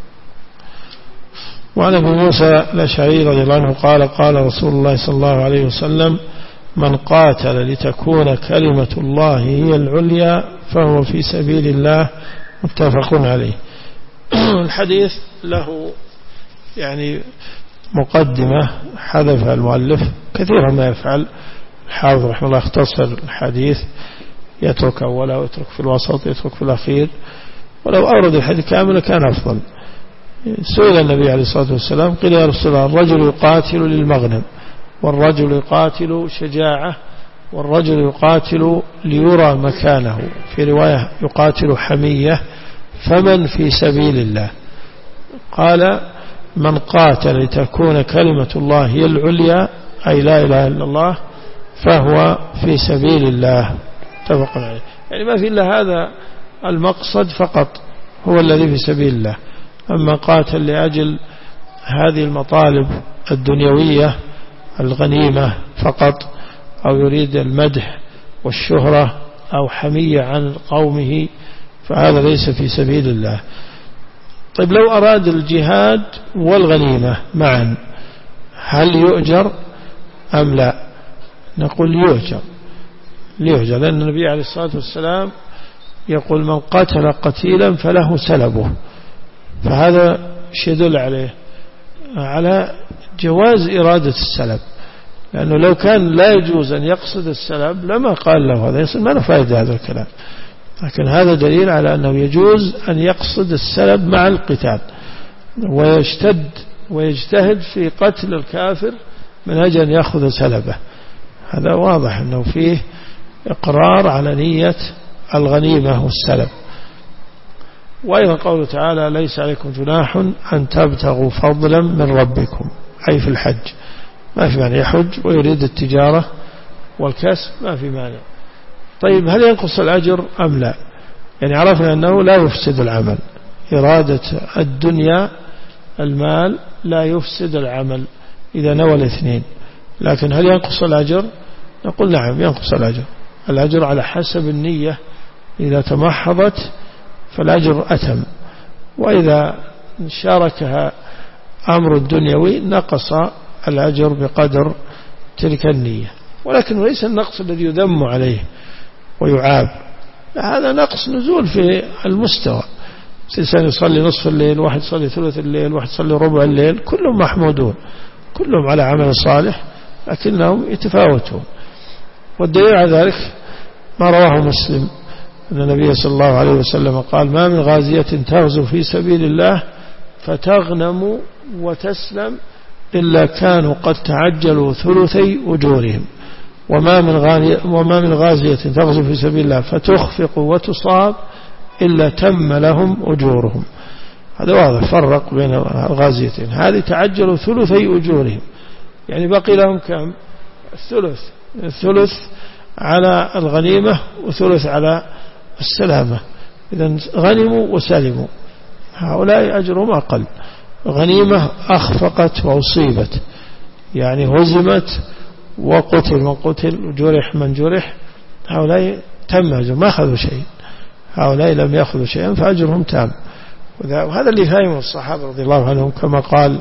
وعن ابي موسى الأشعري رضي الله عنه قال قال رسول الله صلى الله عليه وسلم: من قاتل لتكون كلمة الله هي العليا فهو في سبيل الله، متفق عليه. الحديث له يعني مقدمة حذفها المؤلف، كثيرا ما يفعل الحافظ رحمه الله، اختصر الحديث، يترك أوله ويترك في الوسط يترك في الأخير، ولو أورد الحديث كاملا كان أفضل. سئل النبي عليه الصلاة والسلام قيل يا رسول الله الرجل يقاتل للمغنم، والرجل يقاتل شجاعة، والرجل يقاتل ليرى مكانه، في رواية يقاتل حمية، فمن في سبيل الله؟ قال من قاتل لتكون كلمة الله هي العليا، أي لا إله إلا الله، فهو في سبيل الله. اتفق عليه، يعني ما في إلا هذا المقصد فقط هو الذي في سبيل الله. أما قاتل لأجل هذه المطالب الدنيوية الغنيمة فقط، أو يريد المدح والشهرة أو حمية عن قومه، فهذا ليس في سبيل الله. طيب لو أراد الجهاد والغنيمة معا هل يؤجر أم لا؟ نقول يؤجر، ليؤجر، لأن النبي عليه الصلاة والسلام يقول من قتل قتيلا فله سلبه، فهذا يدل عليه على جواز إرادة السلب، لأنه لو كان لا يجوز أن يقصد السلب لما قال له هذا، يصير ما له فائدة هذا الكلام. لكن هذا دليل على أنه يجوز أن يقصد السلب مع القتال، ويشتد ويجتهد في قتل الكافر من أجل أن يأخذ سلبه. هذا واضح أنه فيه إقرار على نية الغنيمة والسلب. وأيضا قوله تعالى ليس عليكم جناح أن تبتغوا فضلا من ربكم، أي في الحج، ما في مانع يحج ويريد التجارة والكسب، ما في مانع. طيب هل ينقص الأجر أم لا؟ يعني عرفنا أنه لا يفسد العمل، إرادة الدنيا المال لا يفسد العمل إذا نوى الاثنين، لكن هل ينقص الأجر؟ نقول نعم ينقص الأجر. الأجر على حسب النية، إذا تمحضت فالأجر أتم، وإذا شاركها أمر الدنيوي نقص الأجر بقدر تلك النية. ولكن ليس النقص الذي يذم عليه ويعاب، هذا نقص نزول في المستوى. إنسان يصلي نصف الليل، واحد يصلي ثلث الليل، واحد يصلي ربع الليل، كلهم محمودون، كلهم على عمل صالح، لكنهم يتفاوتون. والدليل على ذلك ما رواه مسلم أن النبي صلى الله عليه وسلم قال ما من غازية تغزو في سبيل الله فتغنم وتسلم إلا كانوا قد تعجلوا ثلثي أجورهم، وما من وما من غازية تغزو في سبيل الله فتخفق وتصاب إلا تم لهم أجورهم. هذا واضح، فرق بين الغازيتين. هذه تعجلوا ثلثي أجورهم، يعني بقي لهم كم؟ الثلث، الثلث على الغنيمة وثلث على السلامة. إذن غنموا وسلموا، هؤلاء أجرهم أقل. غنيمة أخفقت وأصيبت، يعني هزمت وقتل من قتل وجرح من جرح، هؤلاء تم أجر، ما أخذوا شيء، هؤلاء لم يأخذوا شيئا فأجرهم تام. وهذا اللي فهمه الصحابة رضي الله عنهم، كما قال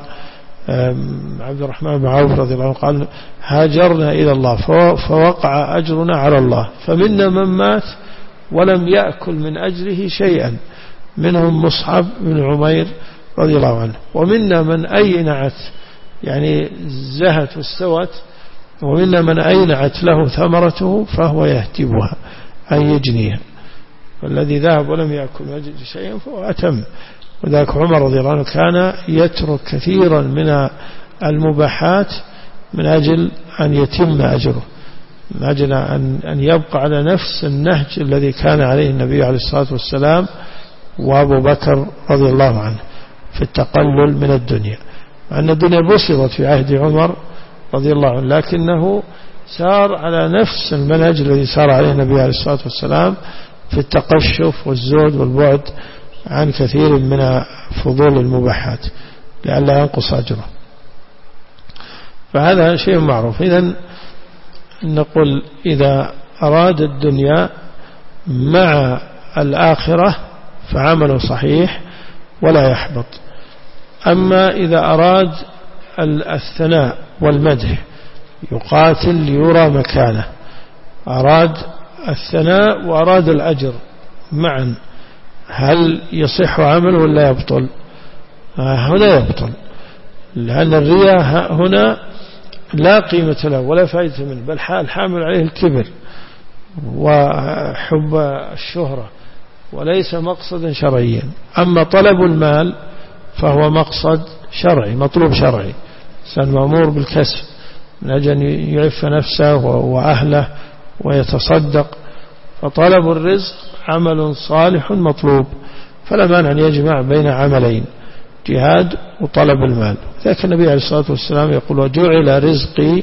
عبد الرحمن بن عوف رضي الله عنه قال هاجرنا إلى الله فوقع أجرنا على الله، فمنا من مات ولم يأكل من أجره شيئا، منهم مصعب بن عمير رضي الله عنه، ومنا من أينعت يعني زهت واستوت، ومنا من أينعت له ثمرته فهو يهتبها أي يجنيها، والذي ذهب ولم يأكل من أجره شيئا فهو أتم. وذلك عمر رضي الله عنه كان يترك كثيرا من المباحات من أجل أن يتم أجره، من أجل أن يبقى على نفس النهج الذي كان عليه النبي عليه الصلاة والسلام وأبو بكر رضي الله عنه في التقلل من الدنيا، مع أن الدنيا بسطت في عهد عمر رضي الله عنه، لكنه سار على نفس المنهج الذي سار عليه النبي عليه الصلاة والسلام في التقشف والزهد والبعد عن كثير من فضول المباحات لئلا ينقص أجره. فهذا شيء معروف. إذن نقول إذا أراد الدنيا مع الآخرة فعمله صحيح ولا يحبط. أما إذا أراد الثناء والمدح يقاتل ليرى مكانه، أراد الثناء وأراد الأجر معا، هل يصح عمله ولا يبطل؟ هنا يبطل، لأن الرياء هنا لا قيمة له ولا فائدة منه، بل الحامل عليه الكبر وحب الشهرة وليس مقصدا شرعيا. أما طلب المال فهو مقصد شرعي، مطلوب شرعي، إنسان مأمور بالكسب من أجل أن يعف نفسه وأهله ويتصدق، فطلب الرزق عمل صالح مطلوب، فلا مانع أن يجمع بين عملين، جهاد وطلب المال. ذاك النبي عليه الصلاة والسلام يقول وجعل رزقي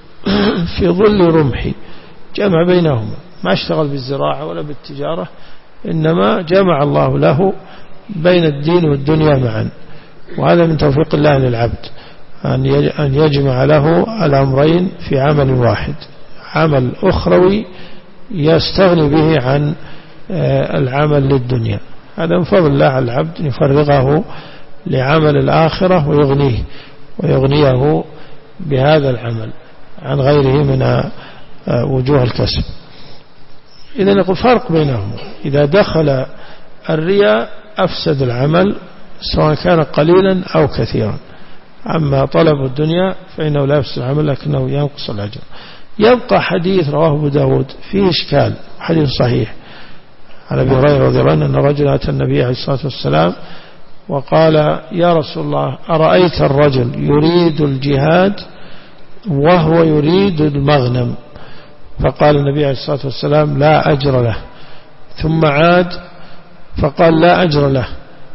في ظل رمحي، جمع بينهما، ما اشتغل بالزراعة ولا بالتجارة، إنما جمع الله له بين الدين والدنيا معا. وهذا من توفيق الله للعبد أن يجمع له الأمرين في عمل واحد، عمل أخروي يستغني به عن العمل للدنيا. هذا من فضل الله على العبد أن يفرغه لعمل الآخرة ويغنيه ويغنيه بهذا العمل عن غيره من وجوه الكسب. إذا نقول فرق بينهما، إذا دخل الرياء أفسد العمل سواء كان قليلا أو كثيرا. أما طلب الدنيا فإنه لا يفسد العمل لكنه ينقص الأجر. يبقى حديث رواه أبو داود فيه إشكال، حديث صحيح عن أبي هريرة رضي الله عنه أن رجلا أتى النبي عليه الصلاة والسلام وقال يا رسول الله أرأيت الرجل يريد الجهاد وهو يريد المغنم؟ فقال النبي عليه الصلاة والسلام لا أجر له. ثم عاد فقال لا أجر له.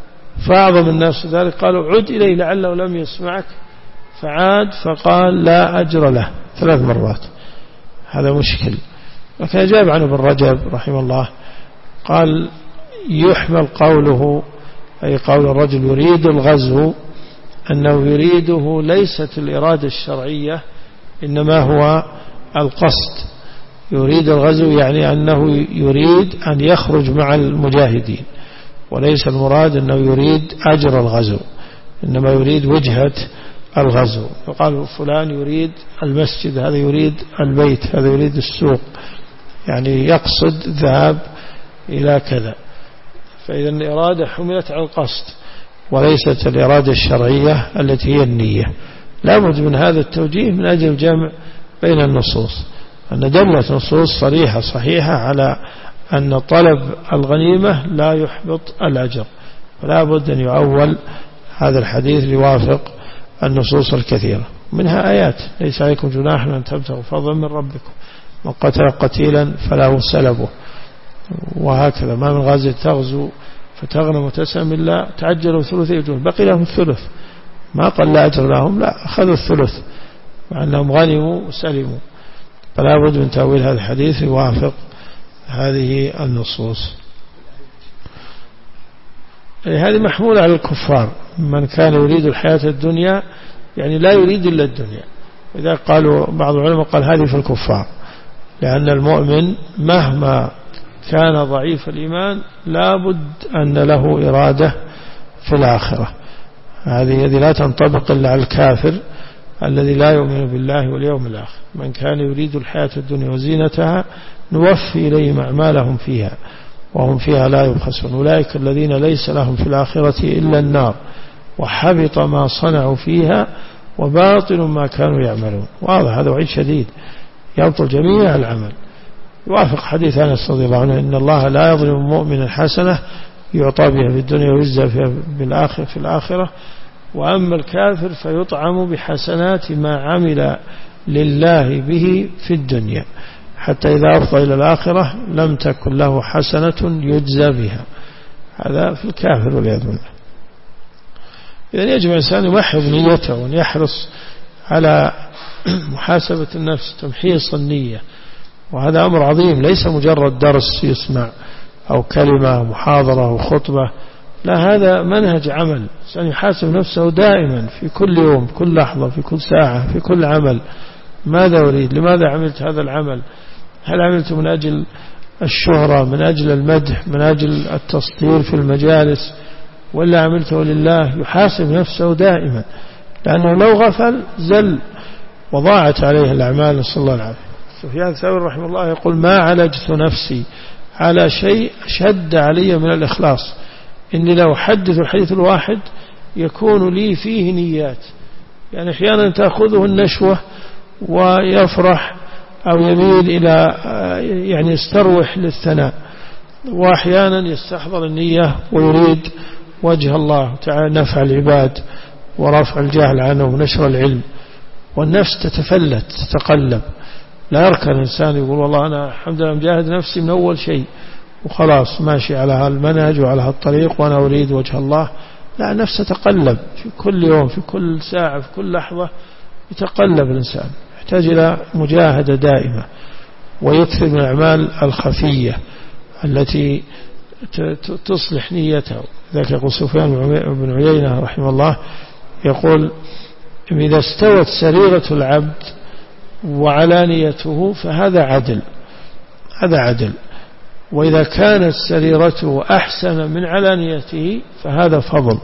فأعظم الناس ذلك قالوا عد إليه لعله لم يسمعك، فعاد فقال لا أجر له ثلاث مرات. هذا مشكل. لكن أجاب عنه ابن رجب رحمه الله قال يحمل قوله أي قول الرجل يريد الغزو أنه يريده ليست الإرادة الشرعية إنما هو القصد. يريد الغزو يعني أنه يريد أن يخرج مع المجاهدين، وليس المراد أنه يريد أجر الغزو، إنما يريد وجهة الغزو. فقال فلان يريد المسجد، هذا يريد البيت، هذا يريد السوق، يعني يقصد الذهاب إلى كذا. فإذا الإرادة حملت على القصد وليست الإرادة الشرعية التي هي النية. لابد من هذا التوجيه من أجل الجمع بين النصوص، أن دلت نصوص صريحة صحيحة على أن طلب الغنيمة لا يحبط الأجر، ولا بد أن يؤول هذا الحديث ليوافق النصوص الكثيرة. منها آيات ليس عليكم جناح أن تبتغوا فضلا من ربكم، من قتل قتيلا فله سلبه، وهكذا ما من غازي تغزو فتغنم وتسأم إلا تعجلوا ثلثي أجور، بقي لهم الثلث، ما قال لا أجر لهم، لا أخذوا الثلث مع أنهم غنموا وسلموا. فلا بد من تأويل هذا الحديث يوافق هذه النصوص. هذه محمولة على الكفار، من كان يريد الحياة الدنيا يعني لا يريد إلا الدنيا. إذا قالوا بعض العلماء قال هذه في الكفار، لأن المؤمن مهما كان ضعيف الإيمان لا بد أن له إرادة في الآخرة. هذه الذي لا تنطبق إلا على الكافر الذي لا يؤمن بالله واليوم الآخر. من كان يريد الحياة الدنيا وزينتها نوفي إليهم أعمالهم فيها وهم فيها لا يبخسون، أولئك الذين ليس لهم في الآخرة إلا النار وحبط ما صنعوا فيها وباطل ما كانوا يعملون. واضح هذا وعيد شديد، يبطل جميع العمل. يوافق حديث أنس رضي الله عنه إن الله لا يظلم مؤمنا حسنة يعطى بها في الدنيا ويجزى بالآخرة في الآخرة، وأما الكافر فيطعم بحسنات ما عمل لله به في الدنيا حتى إذا أفضى إلى الآخرة لم تكن له حسنة يجزى بها. هذا في الكافر والعياذ بالله. إذن يجب الإنسان يمحض نيته وأن يحرص على محاسبة النفس، تمحيص النية، وهذا أمر عظيم، ليس مجرد درس يسمع أو كلمة محاضرة أو خطبة، لا، هذا منهج عمل. الإنسان يحاسب نفسه دائما في كل يوم، كل لحظة، في كل ساعة، في كل عمل. ماذا أريد؟ لماذا عملت هذا العمل؟ هل عملت من أجل الشهرة، من أجل المدح، من أجل التسطير في المجالس، ولا عملته لله؟ يحاسب نفسه دائما، لأنه لو غفل زل وضاعت عليه الأعمال، نسأل الله العافية. سفيان الثوري رحمه الله يقول ما عالجت نفسي على شيء شد علي من الإخلاص، إني لو حدث الحديث الواحد يكون لي فيه نيات، يعني أحيانا تأخذه النشوة ويفرح أو يميل إلى يعني يستروح للثناء، وأحيانا يستحضر النية ويريد وجه الله تعالى، نفع العباد ورفع الجهل عنه ونشر العلم، والنفس تتفلت تتقلب. لا يركن الإنسان يقول والله أنا الحمد لله مجاهد نفسي من أول شيء وخلاص ماشي على هالمنهج وعلى هالطريق وأنا أريد وجه الله. لا، نفس تتقلب في كل يوم في كل ساعة في كل لحظة، يتقلب الإنسان، يحتاج إلى مجاهدة دائمة، ويكثر من الأعمال الخفية التي تصلح نيته. ذلك يقول سفيان بن عيينة رحمه الله، يقول إذا استوت سريرة العبد وعلانيته فهذا عدل، هذا عدل، وإذا كانت سريرته أحسن من علانيته فهذا فضل،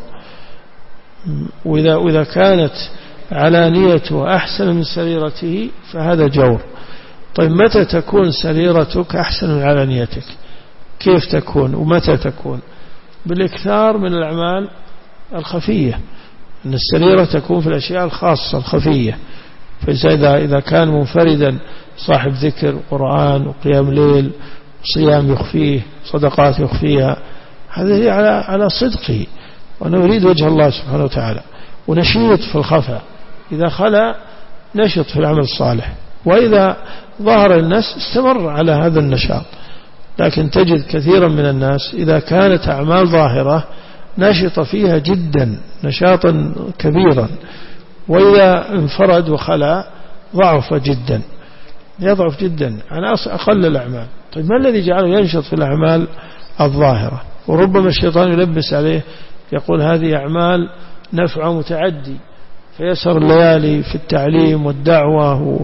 وإذا, وإذا كانت علانيته أحسن من سريرته فهذا جور. طيب متى تكون سريرتك أحسن من علانيتك؟ كيف تكون ومتى تكون؟ بالإكثار من الأعمال الخفية، أن السريرة تكون في الأشياء الخاصة الخفية. فإذا إذا كان منفردا صاحب ذكر قرآن وقيام ليل صيام يخفيه صدقات يخفيها، هذا على على صدقه وأنه يريد وجه الله سبحانه وتعالى، ونشيط في الخفاء. إذا خلا نشط في العمل الصالح، وإذا ظهر الناس استمر على هذا النشاط. لكن تجد كثيرا من الناس إذا كانت أعمال ظاهرة نشط فيها جدا نشاطا كبيرا، وإذا انفرد وخلا ضعف جدا، يضعف جدا عن أقل الأعمال. طيب ما الذي جعله ينشط في الأعمال الظاهرة؟ وربما الشيطان يلبس عليه يقول هذه أعمال نفع متعدي، فيسهر الليالي في التعليم والدعوة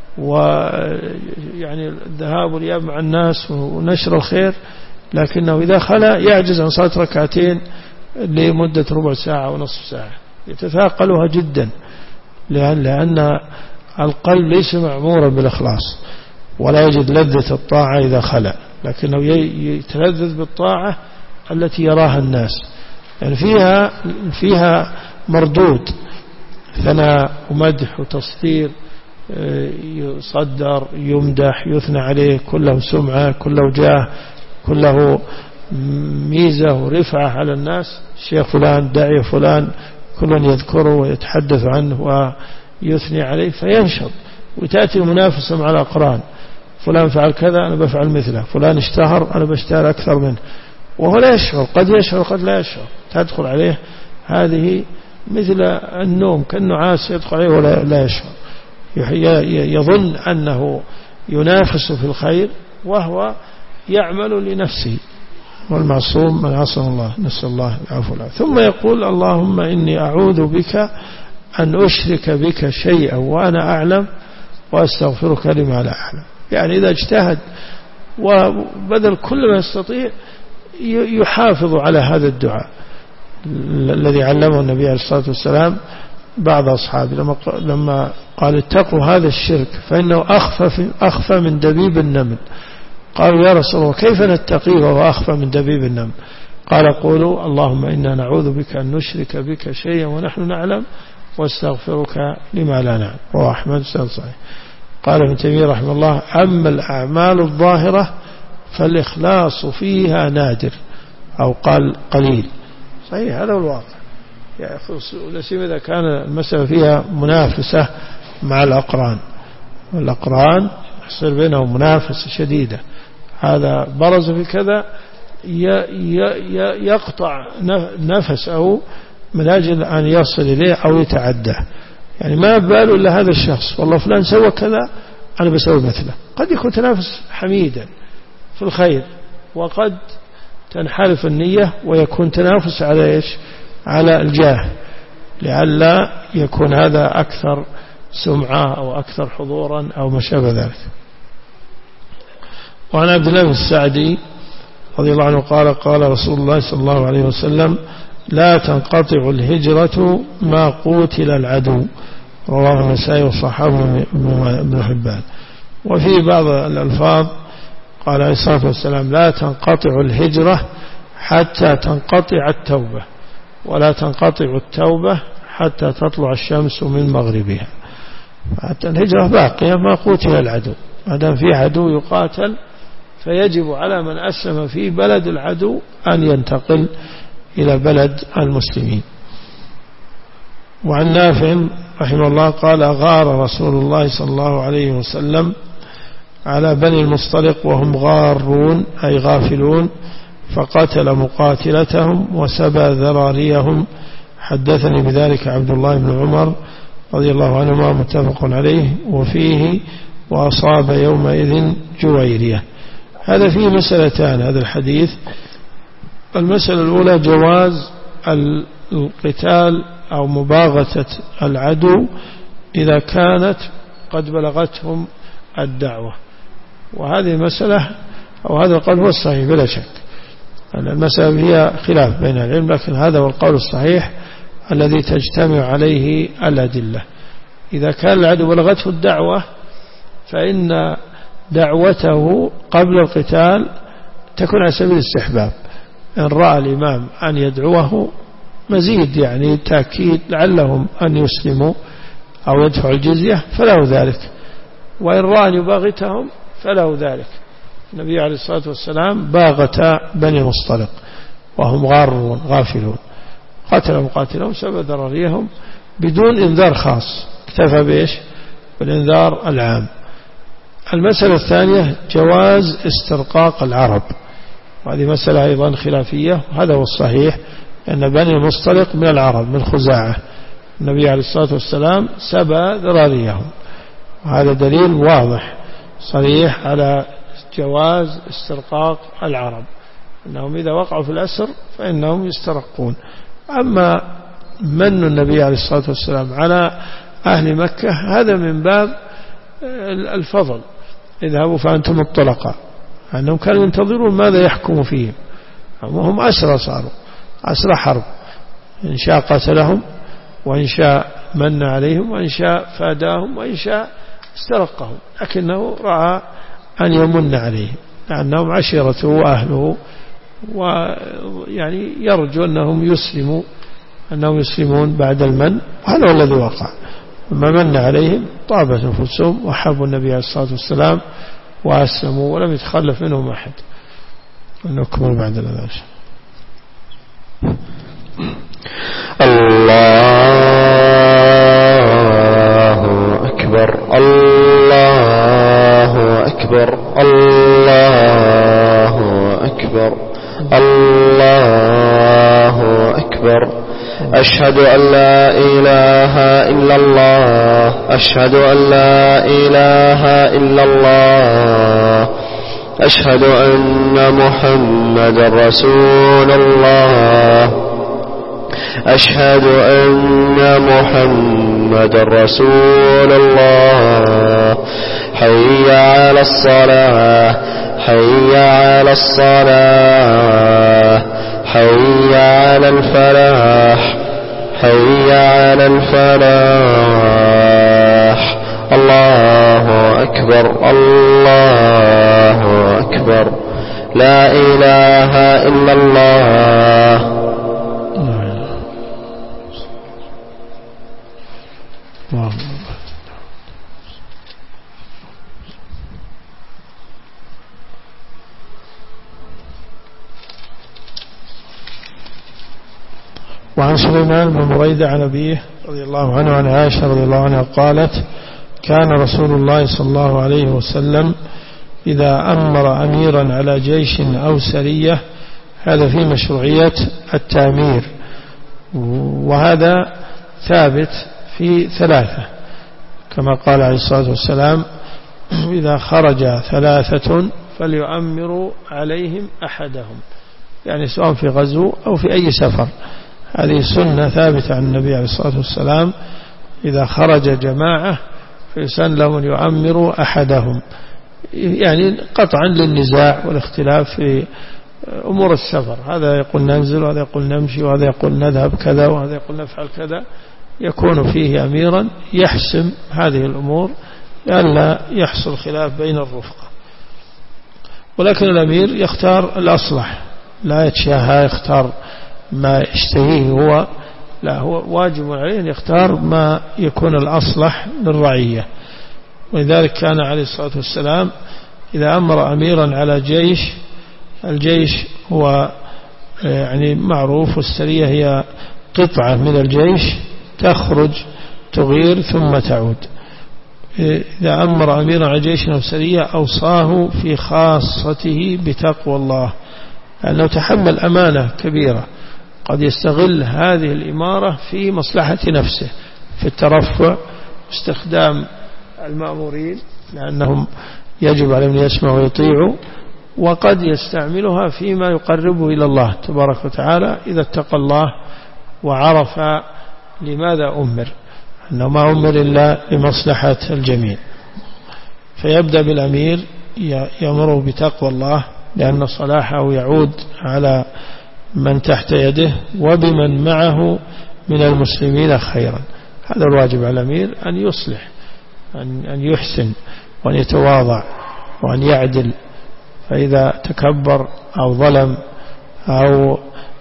ويعني الذهاب والإياب مع الناس ونشر الخير، لكنه إذا خلا يعجز عن صلاة ركعتين لمدة ربع ساعة ونصف ساعة، يتثاقلها جدا، لأن, لأن القلب ليس معمورا بالإخلاص، ولا يجد لذة الطاعة إذا خلا، لكنه يتلذذ بالطاعة التي يراها الناس، يعني فيها فيها مردود ثناء ومدح وتصدير، يصدر يمدح يثنى عليه، كله سمعة كله جاه كله ميزة ورفعة على الناس. الشيخ فلان داعية فلان كل يذكره ويتحدث عنه ويثني عليه فينشط، وتأتي المنافسة مع الأقران، فلان فعل كذا أنا بفعل مثله، فلان اشتهر أنا بشتهر أكثر منه، وهو لا يشعر، قد يشعر قد لا يشعر. تدخل عليه هذه مثل النوم كالنعاس يدخل عليه ولا لا يشعر، يظن أنه ينافس في الخير وهو يعمل لنفسه، والمعصوم من عصم الله، نسأل الله العفو والعافية. ثم يقول اللهم إني أعوذ بك أن أشرك بك شيئا وأنا أعلم وأستغفرك لما لا أعلم. يعني إذا اجتهد وبذل كل ما يستطيع يحافظ على هذا الدعاء الذي علمه النبي عليه الصلاة والسلام بعض أصحابه لما لما قال اتقوا هذا الشرك فإنه أخفى أخفى من دبيب النمل. قالوا يا رسول الله كيف نتقيه وهو أخفى من دبيب النمل؟ قال قولوا اللهم إنا نعوذ بك أن نشرك بك شيئا ونحن نعلم واستغفرك لما لا نعلم. رواه أحمد سند صحيح. قال ابن تيمية رحمه الله أما الأعمال الظاهرة فالإخلاص فيها نادر أو قال قليل. صحيح هذا هو الواقع، يعني لسيما إذا كان المسألة فيها منافسة مع الأقران، والأقران يصير بينهم منافسة شديدة، هذا برز في كذا يقطع نفسه من أجل أن يصل إليه أو يتعدى، يعني ما باله إلا هذا الشخص والله فلان سوى كذا أنا بسوي مثله. قد يكون تنافس حميدا في الخير، وقد تنحرف النية ويكون تنافس على إيش؟ على الجاه، لئلا يكون هذا أكثر سمعة أو أكثر حضورا أو ما شابه ذلك. وعن عبد الله بن السعدي رضي الله عنه قال قال رسول الله صلى الله عليه وسلم لا تنقطع الهجرة ما قوتل العدو. رواه النسائي وصححه ابن حبان. وفي بعض الألفاظ قال عليه الصلاة والسلام لا تنقطع الهجرة حتى تنقطع التوبة، ولا تنقطع التوبة حتى تطلع الشمس من مغربها. حتى الهجرة باقية ما قوتها العدو، ما دام في عدو يقاتل فيجب على من أسلم في بلد العدو أن ينتقل إلى بلد المسلمين. وعن نافع رحمه الله قال غار رسول الله صلى الله عليه وسلم على بني المصطلق وهم غارون أي غافلون، فقاتل مقاتلتهم وسبى ذراريهم. حدثني بذلك عبد الله بن عمر رضي الله عنهما متفق عليه. وفيه وأصاب يومئذ جويرية. هذا فيه مسألتان هذا الحديث. المسألة الأولى جواز القتال أو مباغتة العدو إذا كانت قد بلغتهم الدعوة، وهذه مسألة أو هذا القول هو الصحيح بلا شك. المسألة هي خلاف بين العلم، لكن هذا هو القول الصحيح الذي تجتمع عليه الأدلة. إذا كان العدو بلغته الدعوة فإن دعوته قبل القتال تكون على سبيل الاستحباب. إن رأى الإمام أن يدعوه مزيد يعني تأكيد لعلهم أن يسلموا أو يدفعوا الجزية فله ذلك، وإن رأى أن يباغتهم فله ذلك. النبي عليه الصلاة والسلام باغت بني مصطلق وهم غارون غافلون، قتل مقاتلهم سبب ذراريهم بدون إنذار خاص، اكتفى بإيش؟ بالإنذار العام. المسألة الثانية جواز استرقاق العرب، وهذه مسألة أيضا خلافية، وهذا هو الصحيح أن بني المصطلق من العرب من خزاعة. النبي عليه الصلاة والسلام سبى ذراريهم، وهذا دليل واضح صريح على جواز استرقاق العرب، أنهم إذا وقعوا في الأسر فإنهم يسترقون. أما من النبي عليه الصلاة والسلام على أهل مكة هذا من باب الفضل، اذهبوا فأنتم الطلقاء، أنهم كانوا ينتظرون ماذا يحكم فيهم، وهم أسرى صاروا أسرى حرب، إن شاء قتلهم وإن شاء من عليهم وإن شاء فاداهم وإن شاء استرقهم، لكنه رأى أن يمن عليهم لأنهم عشيرته وأهله، ويعني يرجو أنهم يسلموا أنهم يسلمون بعد المن، وهذا هو الذي وقع. لما من عليهم طابت نفوسهم وحبوا النبي عليه الصلاة والسلام وأسلموا ولم يتخلف منهم أحد. ونكمل بعد الأذان. الله أكبر الله أكبر الله أكبر الله أكبر. أشهد أن لا إله إلا الله أشهد أن لا إله إلا الله أشهد أن محمد رسول الله أشهد أن محمد رسول الله. حي على الصلاة حي على الصلاة حي على الفلاح حي على الفلاح. الله أكبر الله أكبر. لا إله إلا الله. وعن سليمان بن بريدة عن أبيه رضي الله عنه عن عائشة رضي الله عنها قالت كان رسول الله صلى الله عليه وسلم إذا أمر أميرا على جيش أو سرية، هذا في مشروعية التأمير، وهذا ثابت في ثلاثة كما قال عليه الصلاة والسلام إذا خرج ثلاثة فليؤمروا عليهم أحدهم، يعني سواء في غزو أو في أي سفر. هذه سنة ثابتة عن النبي عليه الصلاة والسلام، إذا خرج جماعة فيسن لهم أن يؤمروا أحدهم، يعني قطعا للنزاع والاختلاف في أمور السفر، هذا يقول ننزل وهذا يقول نمشي وهذا يقول نذهب كذا وهذا يقول نفعل كذا، يكون فيه أميرا يحسم هذه الأمور لئلا يحصل خلاف بين الرفقة. ولكن الأمير يختار الأصلح، لا يتشاهى، يختار ما يشتهيه هو لا، هو واجب عليه أن يختار ما يكون الأصلح للرعية. ولذلك كان عليه الصلاة والسلام إذا أمر أميرا على جيش، الجيش هو يعني معروف، والسرية هي قطعة من الجيش تخرج تغير ثم تعود. إذا أمر أميرا على جيش أو سرية أوصاه في خاصته بتقوى الله، لأنه تحمل أمانة كبيرة، قد يستغل هذه الإمارة في مصلحة نفسه في الترفع واستخدام المأمورين، لأنهم يجب عليهم أن يسمعوا ويطيعوا، وقد يستعملها فيما يقربه إلى الله تبارك وتعالى إذا اتقى الله وعرف لماذا أمر، أنه ما أمر إلا لمصلحة الجميع. فيبدأ بالأمير يأمره بتقوى الله، لأن صلاحه يعود على من تحت يده وبمن معه من المسلمين خيرا. هذا الواجب على الأمير، أن يصلح، أن يحسن، وأن يتواضع، وأن يعدل. فإذا تكبر أو ظلم أو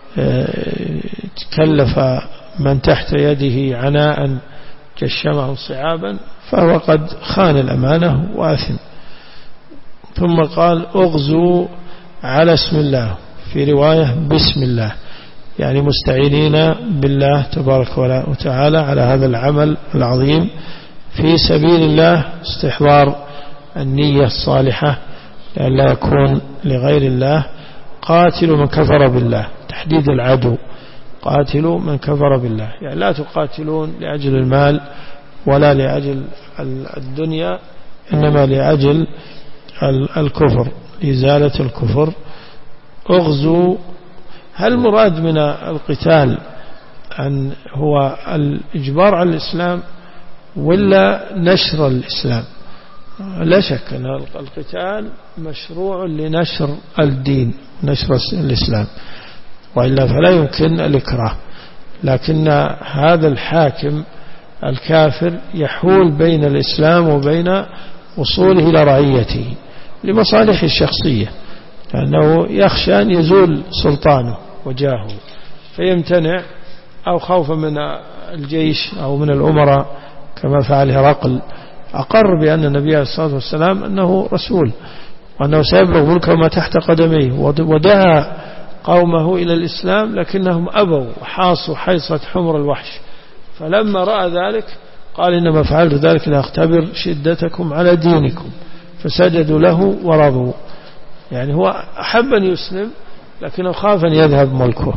تكلف من تحت يده عناء جشمه صعابا فهو قد خان الأمانة وآثم. ثم قال اغزوا على اسم الله، في رواية بسم الله، يعني مستعينين بالله تبارك وتعالى على هذا العمل العظيم في سبيل الله، استحضار النية الصالحة لأن لا يكون لغير الله. قاتلوا من كفر بالله، تحديد العدو، قاتلوا من كفر بالله، يعني لا تقاتلون لأجل المال ولا لأجل الدنيا، إنما لأجل الكفر، إزالة الكفر. اغزوا، هل مراد من القتال أن هو الإجبار على الإسلام ولا نشر الإسلام؟ لا شك أن القتال مشروع لنشر الدين، نشر الإسلام، وإلا فلا يمكن الإكراه. لكن هذا الحاكم الكافر يحول بين الإسلام وبين وصوله إلى رعيته لمصالحه الشخصية، لأنه يخشى أن يزول سلطانه وجاهه فيمتنع، أو خوفا من الجيش أو من الأمراء كما فعل هرقل، أقر بأن النبي عليه الصلاة والسلام أنه رسول وأنه سيبلغ ملكه ما تحت قدميه، ودعا قومه إلى الإسلام لكنهم أبوا وحاصوا حيصة حمر الوحش. فلما رأى ذلك قال إنما فعلت ذلك لأختبر شدتكم على دينكم، فسجدوا له ورضوا. يعني هو أحب أن يسلم لكنه خاف أن يذهب ملكه،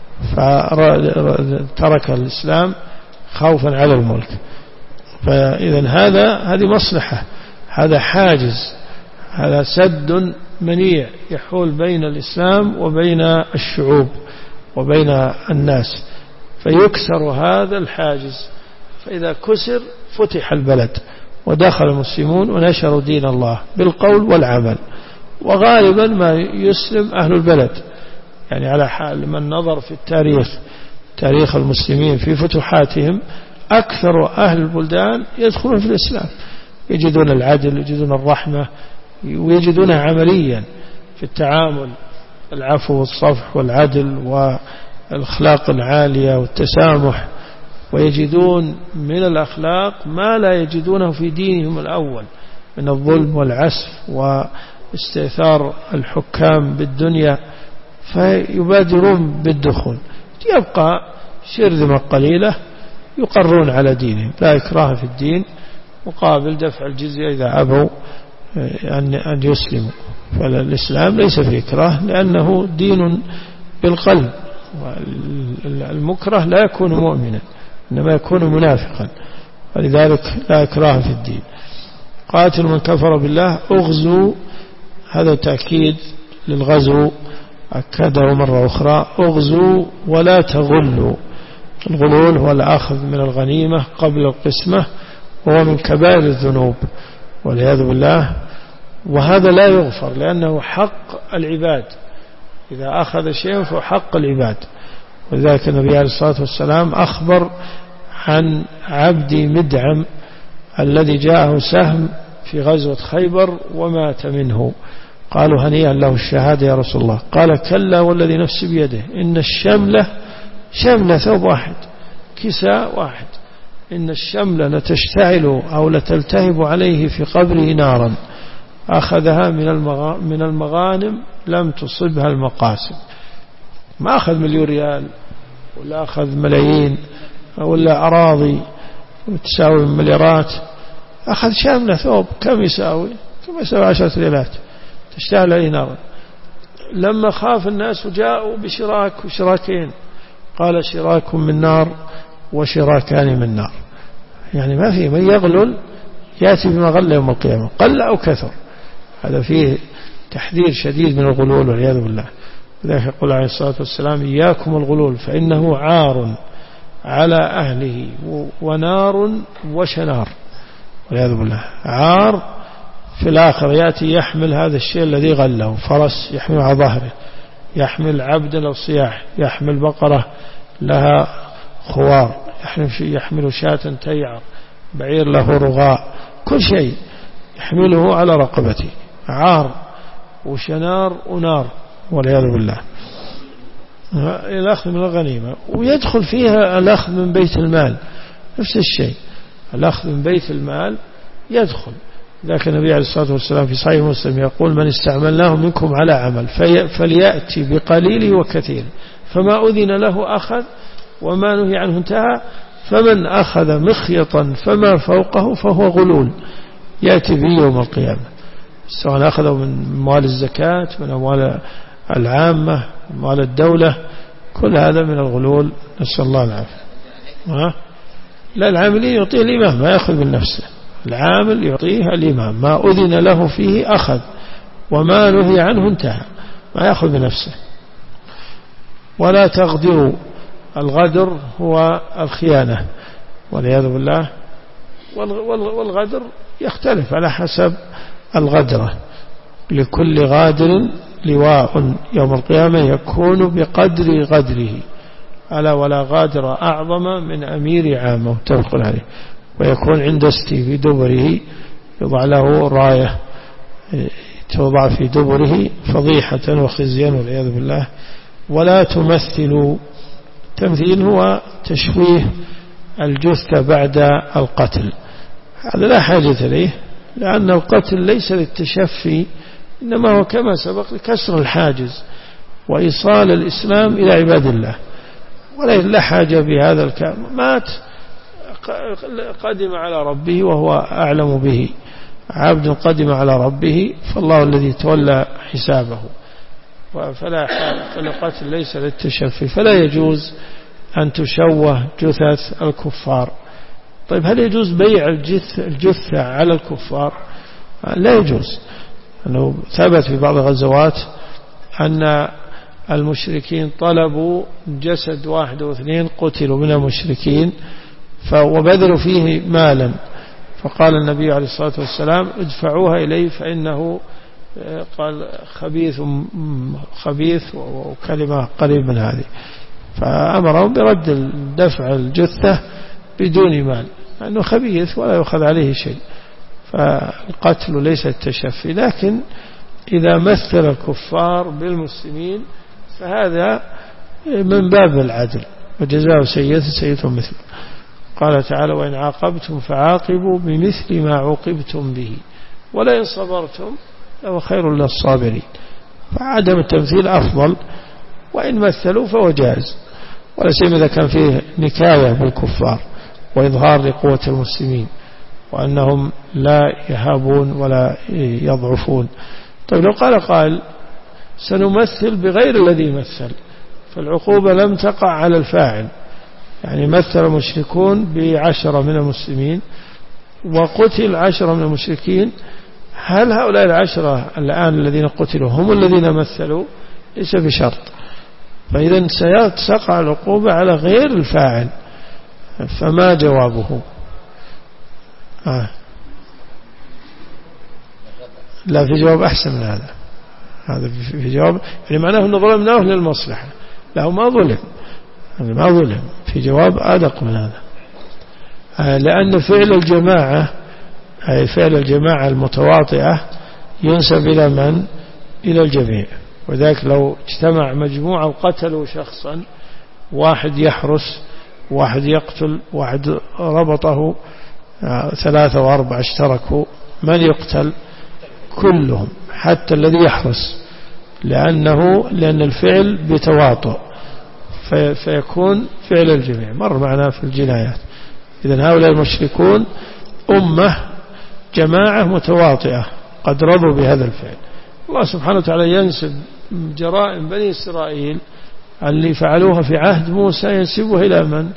فترك الإسلام خوفا على الملك. فإذا هذا هذه مصلحة، هذا حاجز، هذا سد منيع يحول بين الإسلام وبين الشعوب وبين الناس، فيكسر هذا الحاجز. فإذا كسر فتح البلد ودخل المسلمون ونشروا دين الله بالقول والعمل، وغالبا ما يسلم أهل البلد. يعني على حال من نظر في التاريخ، تاريخ المسلمين في فتوحاتهم، أكثر أهل البلدان يدخلون في الإسلام، يجدون العدل، يجدون الرحمة، ويجدونها عمليا في التعامل، العفو والصفح والعدل والأخلاق العالية والتسامح، ويجدون من الأخلاق ما لا يجدونه في دينهم الأول من الظلم والعسف واستئثار الحكام بالدنيا، فيبادرون بالدخول. يبقى شرذمة قليلة يقرون على دينهم، لا إكراه في الدين، مقابل دفع الجزية إذا أبوا أن يسلموا. فالإسلام ليس فيه إكراه لأنه دين بالقلب، والمكره لا يكون مؤمنا إنما يكون منافقا، ولذلك لا إكراه في الدين. قاتل من كفر بالله، أغزوا، هذا تأكيد للغزو، أكده مرة أخرى، أغزوا ولا تغلوا. الغلول هو الأخذ من الغنيمة قبل القسمة، وهو من كبائر الذنوب والعياذ بالله، وهذا لا يغفر لأنه حق العباد، إذا أخذ شيء فهو حق العباد. ولذلك النبي عليه الصلاة والسلام أخبر عن عبد مدعم الذي جاءه سهم في غزوة خيبر ومات منه، قالوا هنيئا له الشهادة يا رسول الله، قال كلا والذي نفسي بيده إن الشملة شملة ثوب واحد، كساء واحد، إن الشمل لتشتعل أو لتلتهب عليه في قبره نارا أخذها من المغانم لم تصبها المقاسم. ما أخذ مليون ريال ولا أخذ ملايين ولا أراضي تساوي مليارات، أخذ شاملة ثوب. كم يساوي؟ كم يساوي؟ عشرة ريالات تشتعل عليه نارا. لما خاف الناس وجاءوا بشراك وشراكين قال شراك من نار وشراكان من نار. يعني ما في من يغلل يأتي بما غل يوم القيامة، قل أو كثر. هذا فيه تحذير شديد من الغلول والعياذ بالله. لذلك يقول عليه الصلاة والسلام إياكم الغلول فإنه عار على أهله ونار وشنار، والعياذ بالله. عار في الآخر يأتي يحمل هذا الشيء الذي غله، فرس يحمل على ظهره، يحمل عبد أو صياح، يحمل بقرة لها خوار، يحمل شاة تيعر، بعير له رغاء، كل شيء يحمله على رقبته. عار وشنار ونار، والعياذ بالله. الأخذ من الغنيمة، ويدخل فيها الأخذ من بيت المال، نفس الشيء. الأخذ من بيت المال يدخل. لكن النبي عليه الصلاة والسلام في صحيح مسلم يقول من استعملناه منكم على عمل فليأتي بقليله وكثير، فما أذن له أخذ وما نهي عنه انتهى، فمن أخذ مخيطا فما فوقه فهو غلول يأتي به يوم القيامة، سواء أخذه من أموال الزكاة، من أموال العامة، أموال الدولة، كل هذا من الغلول، نسأل الله العافية. لا، العاملين يعطيه الإمام، ما يأخذ من نفسه. العامل يعطيه الإمام، ما أذن له فيه أخذ وما نهي عنه انتهى، ما يأخذ بنفسه. ولا تغدروا، الغدر هو الخيانة والعياذ بالله. والغدر يختلف على حسب الغدرة، لكل غادر لواء يوم القيامة يكون بقدر غدره، ألا ولا غادر أعظم من أمير عامة، متفق عليه. ويكون عند استي في دبره، يضع له راية توضع في دبره فضيحة وخزيا والعياذ بالله. ولا تمثلوا، تمثيل هو تشويه الجثة بعد القتل، هذا لا حاجة إليه، لأن القتل ليس للتشفي، إنما هو كما سبق لكسر الحاجز وإيصال الإسلام إلى عباد الله، ولا حاجة بهذا الكلام. مات قدم على ربه وهو أعلم به، عبد قدم على ربه فالله الذي تولى حسابه. فلا فالقتل ليس للتشفي، فلا يجوز أن تشوه جثث الكفار. طيب هل يجوز بيع الجثة على الكفار؟ لا يجوز، أنه ثبت في بعض الغزوات أن المشركين طلبوا جسد واحد واثنين قتلوا من المشركين وبذلوا فيه مالا، فقال النبي عليه الصلاة والسلام ادفعوها إليه فإنه قال خبيث خبيث وكلمة قريب من هذه، فأمرهم برد دفع الجثة بدون مال، لأنه خبيث ولا يأخذ عليه شيء. فالقتل ليس التشفي، لكن إذا مثل الكفار بالمسلمين فهذا من باب العدل، وجزاء سيئة سيئة مثل. قال تعالى وإن عاقبتم فعاقبوا بمثل ما عوقبتم به ولئن صبرتم لهو خير للصابرين. فعدم التمثيل أفضل، وإن مثلوا فهو جائز، ولا سيما إذا كان فيه نكاية بالكفار وإظهار لقوة المسلمين وأنهم لا يهابون ولا يضعفون. طيب لو قال قال سنمثل بغير الذي مثل، فالعقوبة لم تقع على الفاعل، يعني مثل المشركون بعشرة من المسلمين وقتل عشرة من المشركين، هل هؤلاء العشرة الآن الذين قتلوا هم الذين مثلوا؟ ليس بشرط. فإذا ستقع العقوبة على غير الفاعل، فما جوابه؟ آه. لا، في جواب أحسن من هذا. هذا في جواب يعني معناه أنه ظلمناه للمصلحة، لا ما ظلم، ما ظلم، في جواب أدق من هذا. آه لأن فعل الجماعة أي فعل الجماعة المتواطئة ينسب إلى من؟ إلى الجميع. وذلك لو اجتمع مجموعة وقتلوا شخصا، واحد يحرس واحد يقتل، واحد ربطه ثلاثة وأربعة اشتركوا، من يقتل؟ كلهم حتى الذي يحرس، لأنه لأن الفعل بتواطؤ في فيكون فعل الجميع. مر معنا في الجنايات. إذن هؤلاء المشركون أمة جماعة متواطئة قد رضوا بهذا الفعل. الله سبحانه وتعالى ينسب جرائم بني إسرائيل اللي فعلوها في عهد موسى ينسبها إلى من؟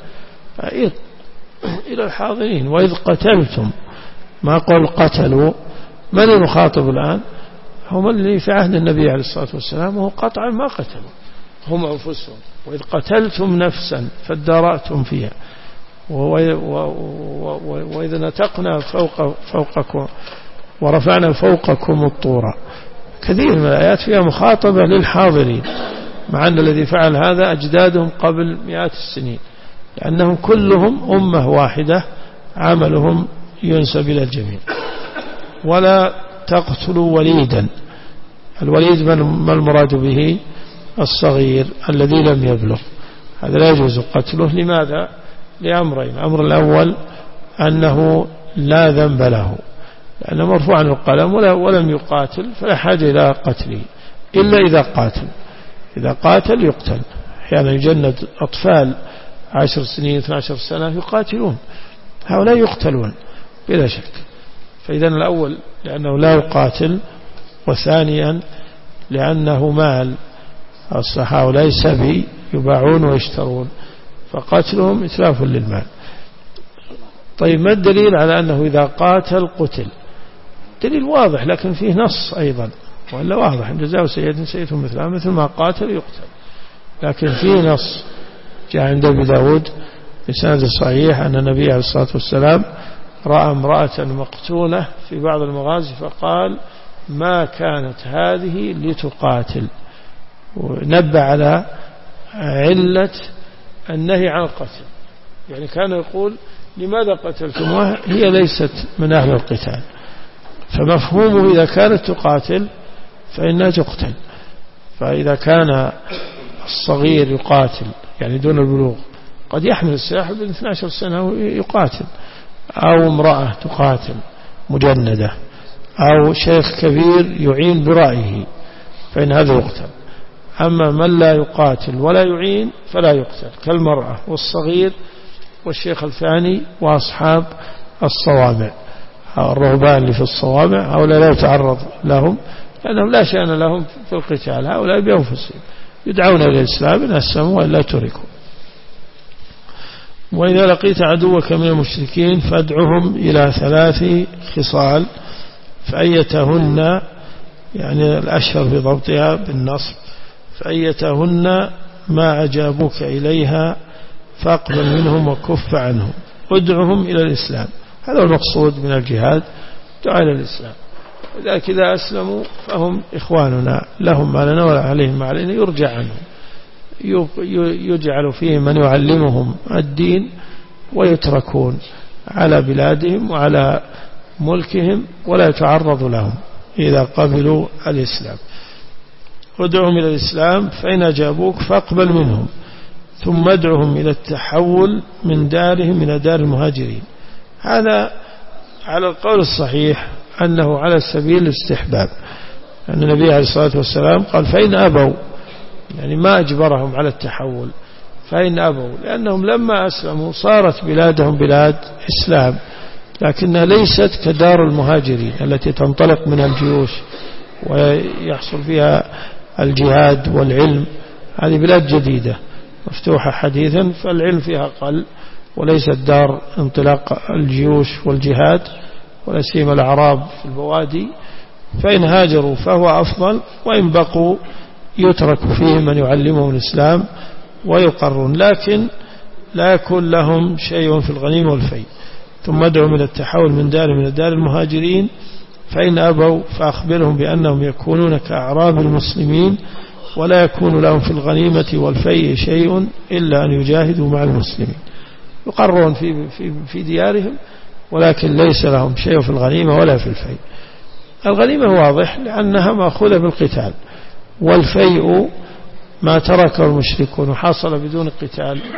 إلى الحاضرين. وإذ قتلتم، ما قال قتلوا، من المخاطب الآن؟ هم اللي في عهد النبي عليه الصلاة والسلام، وهو قطعا ما قتلوا، هم أنفسهم. وإذ قتلتم نفسا فادارأتم فيها، وإذا نتقنا فوق فوقكم ورفعنا فوقكم الطور. كثير من الآيات فيها مخاطبة للحاضرين، مع أن الذي فعل هذا أجدادهم قبل مئات السنين، لأنهم كلهم أمة واحدة عملهم ينسب إلى الجميع. ولا تقتلوا وليدا. الوليد ما المراد به؟ الصغير الذي لم يبلغ، هذا لا يجوز قتله. لماذا؟ لأمرين. الأمر الأول أنه لا ذنب له، لأنه مرفوع عن القلم ولم يقاتل، فلا حاجة إلى قتله إلا إذا قاتل. إذا قاتل يقتل. أحيانا يجند أطفال عشر سنين اثنى عشر سنة يقاتلون، هؤلاء يقتلون بلا شك. فإذا الأول لأنه لا يقاتل، وثانيا لأنه مال، هؤلاء سبي يباعون ويشترون، فقتلهم إتلاف للمال. طيب ما الدليل على أنه إذا قاتل قتل؟ دليل واضح، لكن فيه نص أيضا، ولا واضح جزاء سيئة سيئة مثلها، مثل ما قاتل يقتل. لكن فيه نص جاء عند أبي داود بسند صحيح أن النبي عليه الصلاة والسلام رأى امرأة مقتولة في بعض المغازي فقال ما كانت هذه لتقاتل، ونبه على علة النهي عن القتل. يعني كان يقول لماذا قتلتموها؟ هي ليست من أهل القتال. فمفهومه إذا كانت تقاتل فإنها تقتل. فإذا كان الصغير يقاتل يعني دون البلوغ، قد يحمل السلاح ابن اثنتي عشرة سنة يقاتل، أو امرأة تقاتل مجندة، أو شيخ كبير يعين برأيه، فإن هذا يقتل. أما من لا يقاتل ولا يعين فلا يقتل، كالمرأة والصغير والشيخ الثاني وأصحاب الصوامع، الرهبان اللي في الصوامع، هؤلاء لا يتعرض لهم لأنهم لا شأن لهم في القتال، هؤلاء بأنفسهم يدعون إلى الإسلام إن أسلموا وإلا تركوا. وإذا لقيت عدوك من المشركين فادعهم إلى ثلاث خصال فأيتهن، يعني الأشهر في ضبطها بالنصب، فأيتهن ما أجابوك إليها فاقبل منهم وكف عنهم، ادعهم إلى الإسلام. هذا المقصود من الجهاد، دعا إلى الإسلام. لذلك إذا أسلموا فهم إخواننا، لهم ما لنا ولا عليهم ما علينا، يرجع عنهم، يجعل فيهم من يعلمهم الدين ويتركون على بلادهم وعلى ملكهم ولا يتعرض لهم إذا قبلوا الإسلام. ادعهم إلى الإسلام فإن أجابوك فاقبل منهم، ثم ادعهم إلى التحول من دارهم إلى دار المهاجرين. هذا على القول الصحيح أنه على سبيل الاستحباب، أن النبي عليه الصلاة والسلام قال فإن أبوا، يعني ما أجبرهم على التحول، فإن أبوا، لأنهم لما أسلموا صارت بلادهم بلاد إسلام، لكنها ليست كدار المهاجرين التي تنطلق منها الجيوش ويحصل فيها الجهاد والعلم. هذه بلاد جديدة مفتوحة حديثا، فالعلم فيها قل، وليست دار انطلاق الجيوش والجهاد، ولا سيما الأعراب في البوادي. فإن هاجروا فهو أفضل، وإن بقوا يترك فيهم من يعلمهم الإسلام ويقرون، لكن لا يكون لهم شيء في الغنيمة والفيء. ثم ادعوا من التحول من دار من دار المهاجرين، فإن أبوا فأخبرهم بأنهم يكونون كأعراب المسلمين، ولا يكون لهم في الغنيمة والفيء شيء إلا أن يجاهدوا مع المسلمين. يقرون في, في, في ديارهم، ولكن ليس لهم شيء في الغنيمة ولا في الفيء. الغنيمة واضح لأنها مأخوذة بالقتال، والفيء ما تركه المشركون وحصل بدون قتال،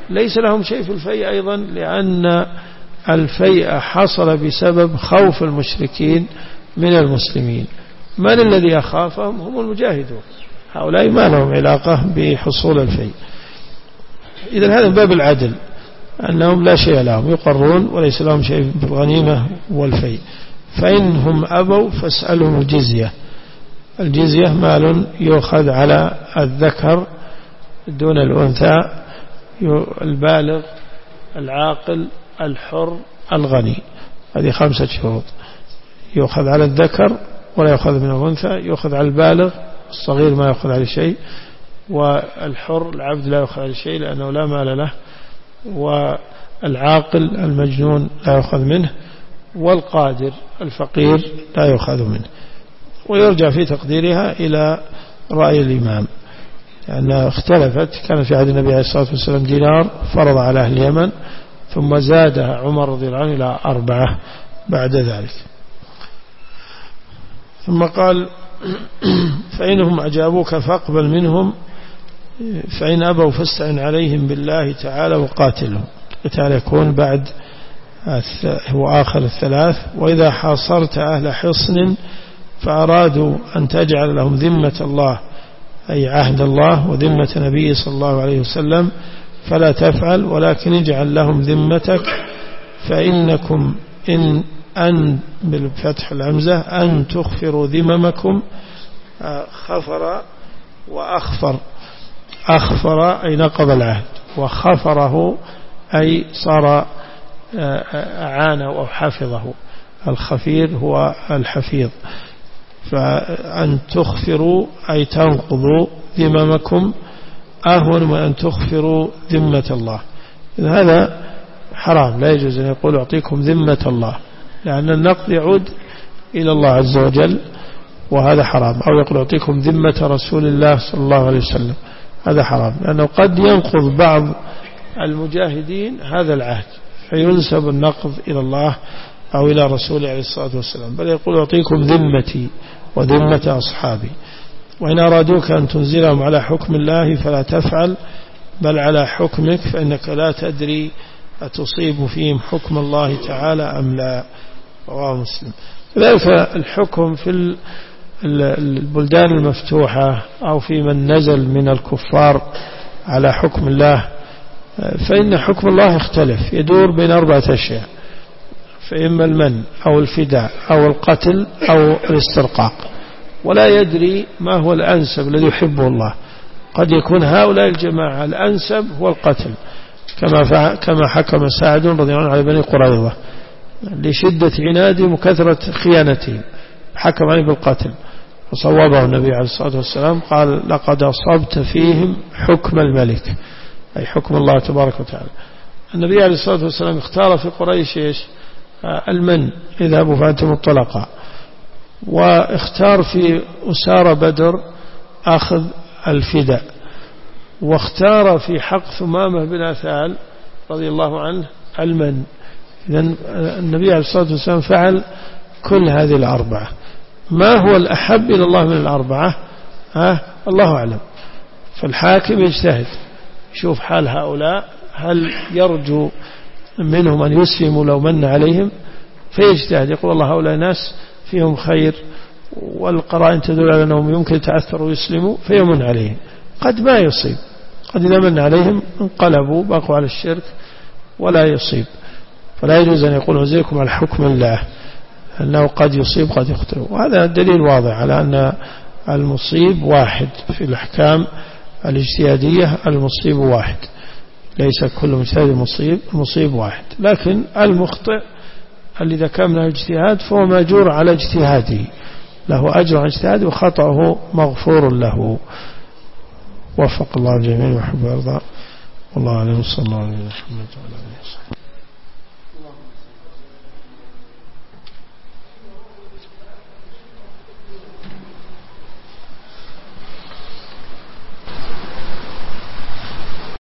ليس لهم شيء في الفيء أيضا، لأن الفيء حصل بسبب خوف المشركين من المسلمين. من الذي يخافهم؟ هم المجاهدون، هؤلاء ما لهم علاقة بحصول الفيء. إذن هذا باب العدل، أنهم لا شيء لهم، يقرون وليس لهم شيء بالغنيمة والفيء. فإنهم أبوا فاسألهم الجزية. الجزية مال يؤخذ على الذكر دون الأنثى، البالغ، العاقل، الحر، الغني. هذه خمسة شروط. يؤخذ على الذكر ولا يؤخذ من الأنثى، يؤخذ على البالغ الصغير ما يؤخذ عليه شيء، والحر العبد لا يؤخذ عليه شيء لأنه لا مال له، والعاقل المجنون لا يؤخذ منه، والقادر الفقير لا يؤخذ منه. ويرجع في تقديرها إلى رأي الإمام، لأنها اختلفت. كان في عهد النبي عليه الصلاة والسلام دينار فرض على أهل اليمن، ثم زادها عمر رضي الله عنه إلى أربعة بعد ذلك. ثم قال فإنهم أجابوك فاقبل منهم، فإن أبوا فاستعن عليهم بالله تعالى وقاتلهم. القتال يكون بعد هو آخر الثلاث. وإذا حاصرت أهل حصن فأرادوا أن تجعل لهم ذمة الله، أي عهد الله وذمة نبيه صلى الله عليه وسلم، فلا تفعل، ولكن اجعل لهم ذمتك. فإنكم إن أن بالفتح الهمزة أن تخفروا ذممكم، خفر وأخفر. أخفر أي نقض العهد، وخفره أي صار أعانه أو حفظه. الخفير هو الحفيظ. فأن تخفروا أي تنقضوا ذممكم أهون من أن تخفروا ذمة الله. هذا حرام، لا يجوز أن يقول أعطيكم ذمة الله، لأن النقض يعود إلى الله عز وجل، وهذا حرام. أو يقول أعطيكم ذمة رسول الله صلى الله عليه وسلم، هذا حرام، لأنه قد ينقض بعض المجاهدين هذا العهد فينسب النقض إلى الله أو إلى رسوله عليه الصلاة والسلام، بل يقول أعطيكم ذمتي وذمة أصحابي. وإن أرادوك أن تنزلهم على حكم الله فلا تفعل، بل على حكمك، فإنك لا تدري أتصيب فيهم حكم الله تعالى أم لا. رواه مسلم. ذلك الحكم في البلدان المفتوحة أو في من نزل من الكفار على حكم الله، فإن حكم الله يختلف، يدور بين أربعة أشياء، فإما المن أو الفداء أو القتل أو الاسترقاق، ولا يدري ما هو الأنسب الذي يحبه الله. قد يكون هؤلاء الجماعة الأنسب هو القتل، كما كما حكم سعد رضي الله عنه على بني قريظة لشدة عنادهم وكثرة خيانتهم، حكم عليه بالقتل، فصوبه النبي عليه الصلاة والسلام، قال لقد أصبت فيهم حكم الملك، أي حكم الله تبارك وتعالى. النبي عليه الصلاة والسلام اختار في قريش إيش؟ المن، اذهبوا فأنتم الطلقاء. واختار في أسار بدر أخذ الفداء. واختار في حق ثمامة بن أثال رضي الله عنه المن. إذن النبي عليه الصلاة والسلام فعل كل هذه الأربعة. ما هو الأحب إلى الله من الأربعة؟ ها؟ الله أعلم. فالحاكم يجتهد، يشوف حال هؤلاء، هل يرجو منهم أن يسلموا لو من عليهم، فيجتهد، يقول الله هؤلاء ناس فيهم خير والقرائن تدل على أنهم يمكن تعثروا ويسلموا، فيمن عليهم. قد ما يصيب، قد إذا من عليهم انقلبوا بقوا على الشرك ولا يصيب. فلا يجوز أن يقول وزيكم على حكم الله، أنه قد يصيب قد يخطئ. وهذا دليل واضح على أن المصيب واحد في الأحكام الاجتهادية، المصيب واحد، ليس كل مجتهد مصيب، المصيب واحد. لكن المخطئ اللي إذا كان من الاجتهاد فهو ماجور على اجتهاده، له أجر عن اجتهاده وخطأه مغفور له. وفق الله الجميع وحب ويرضى. والله أعلم. صلى الله عليه وسلم.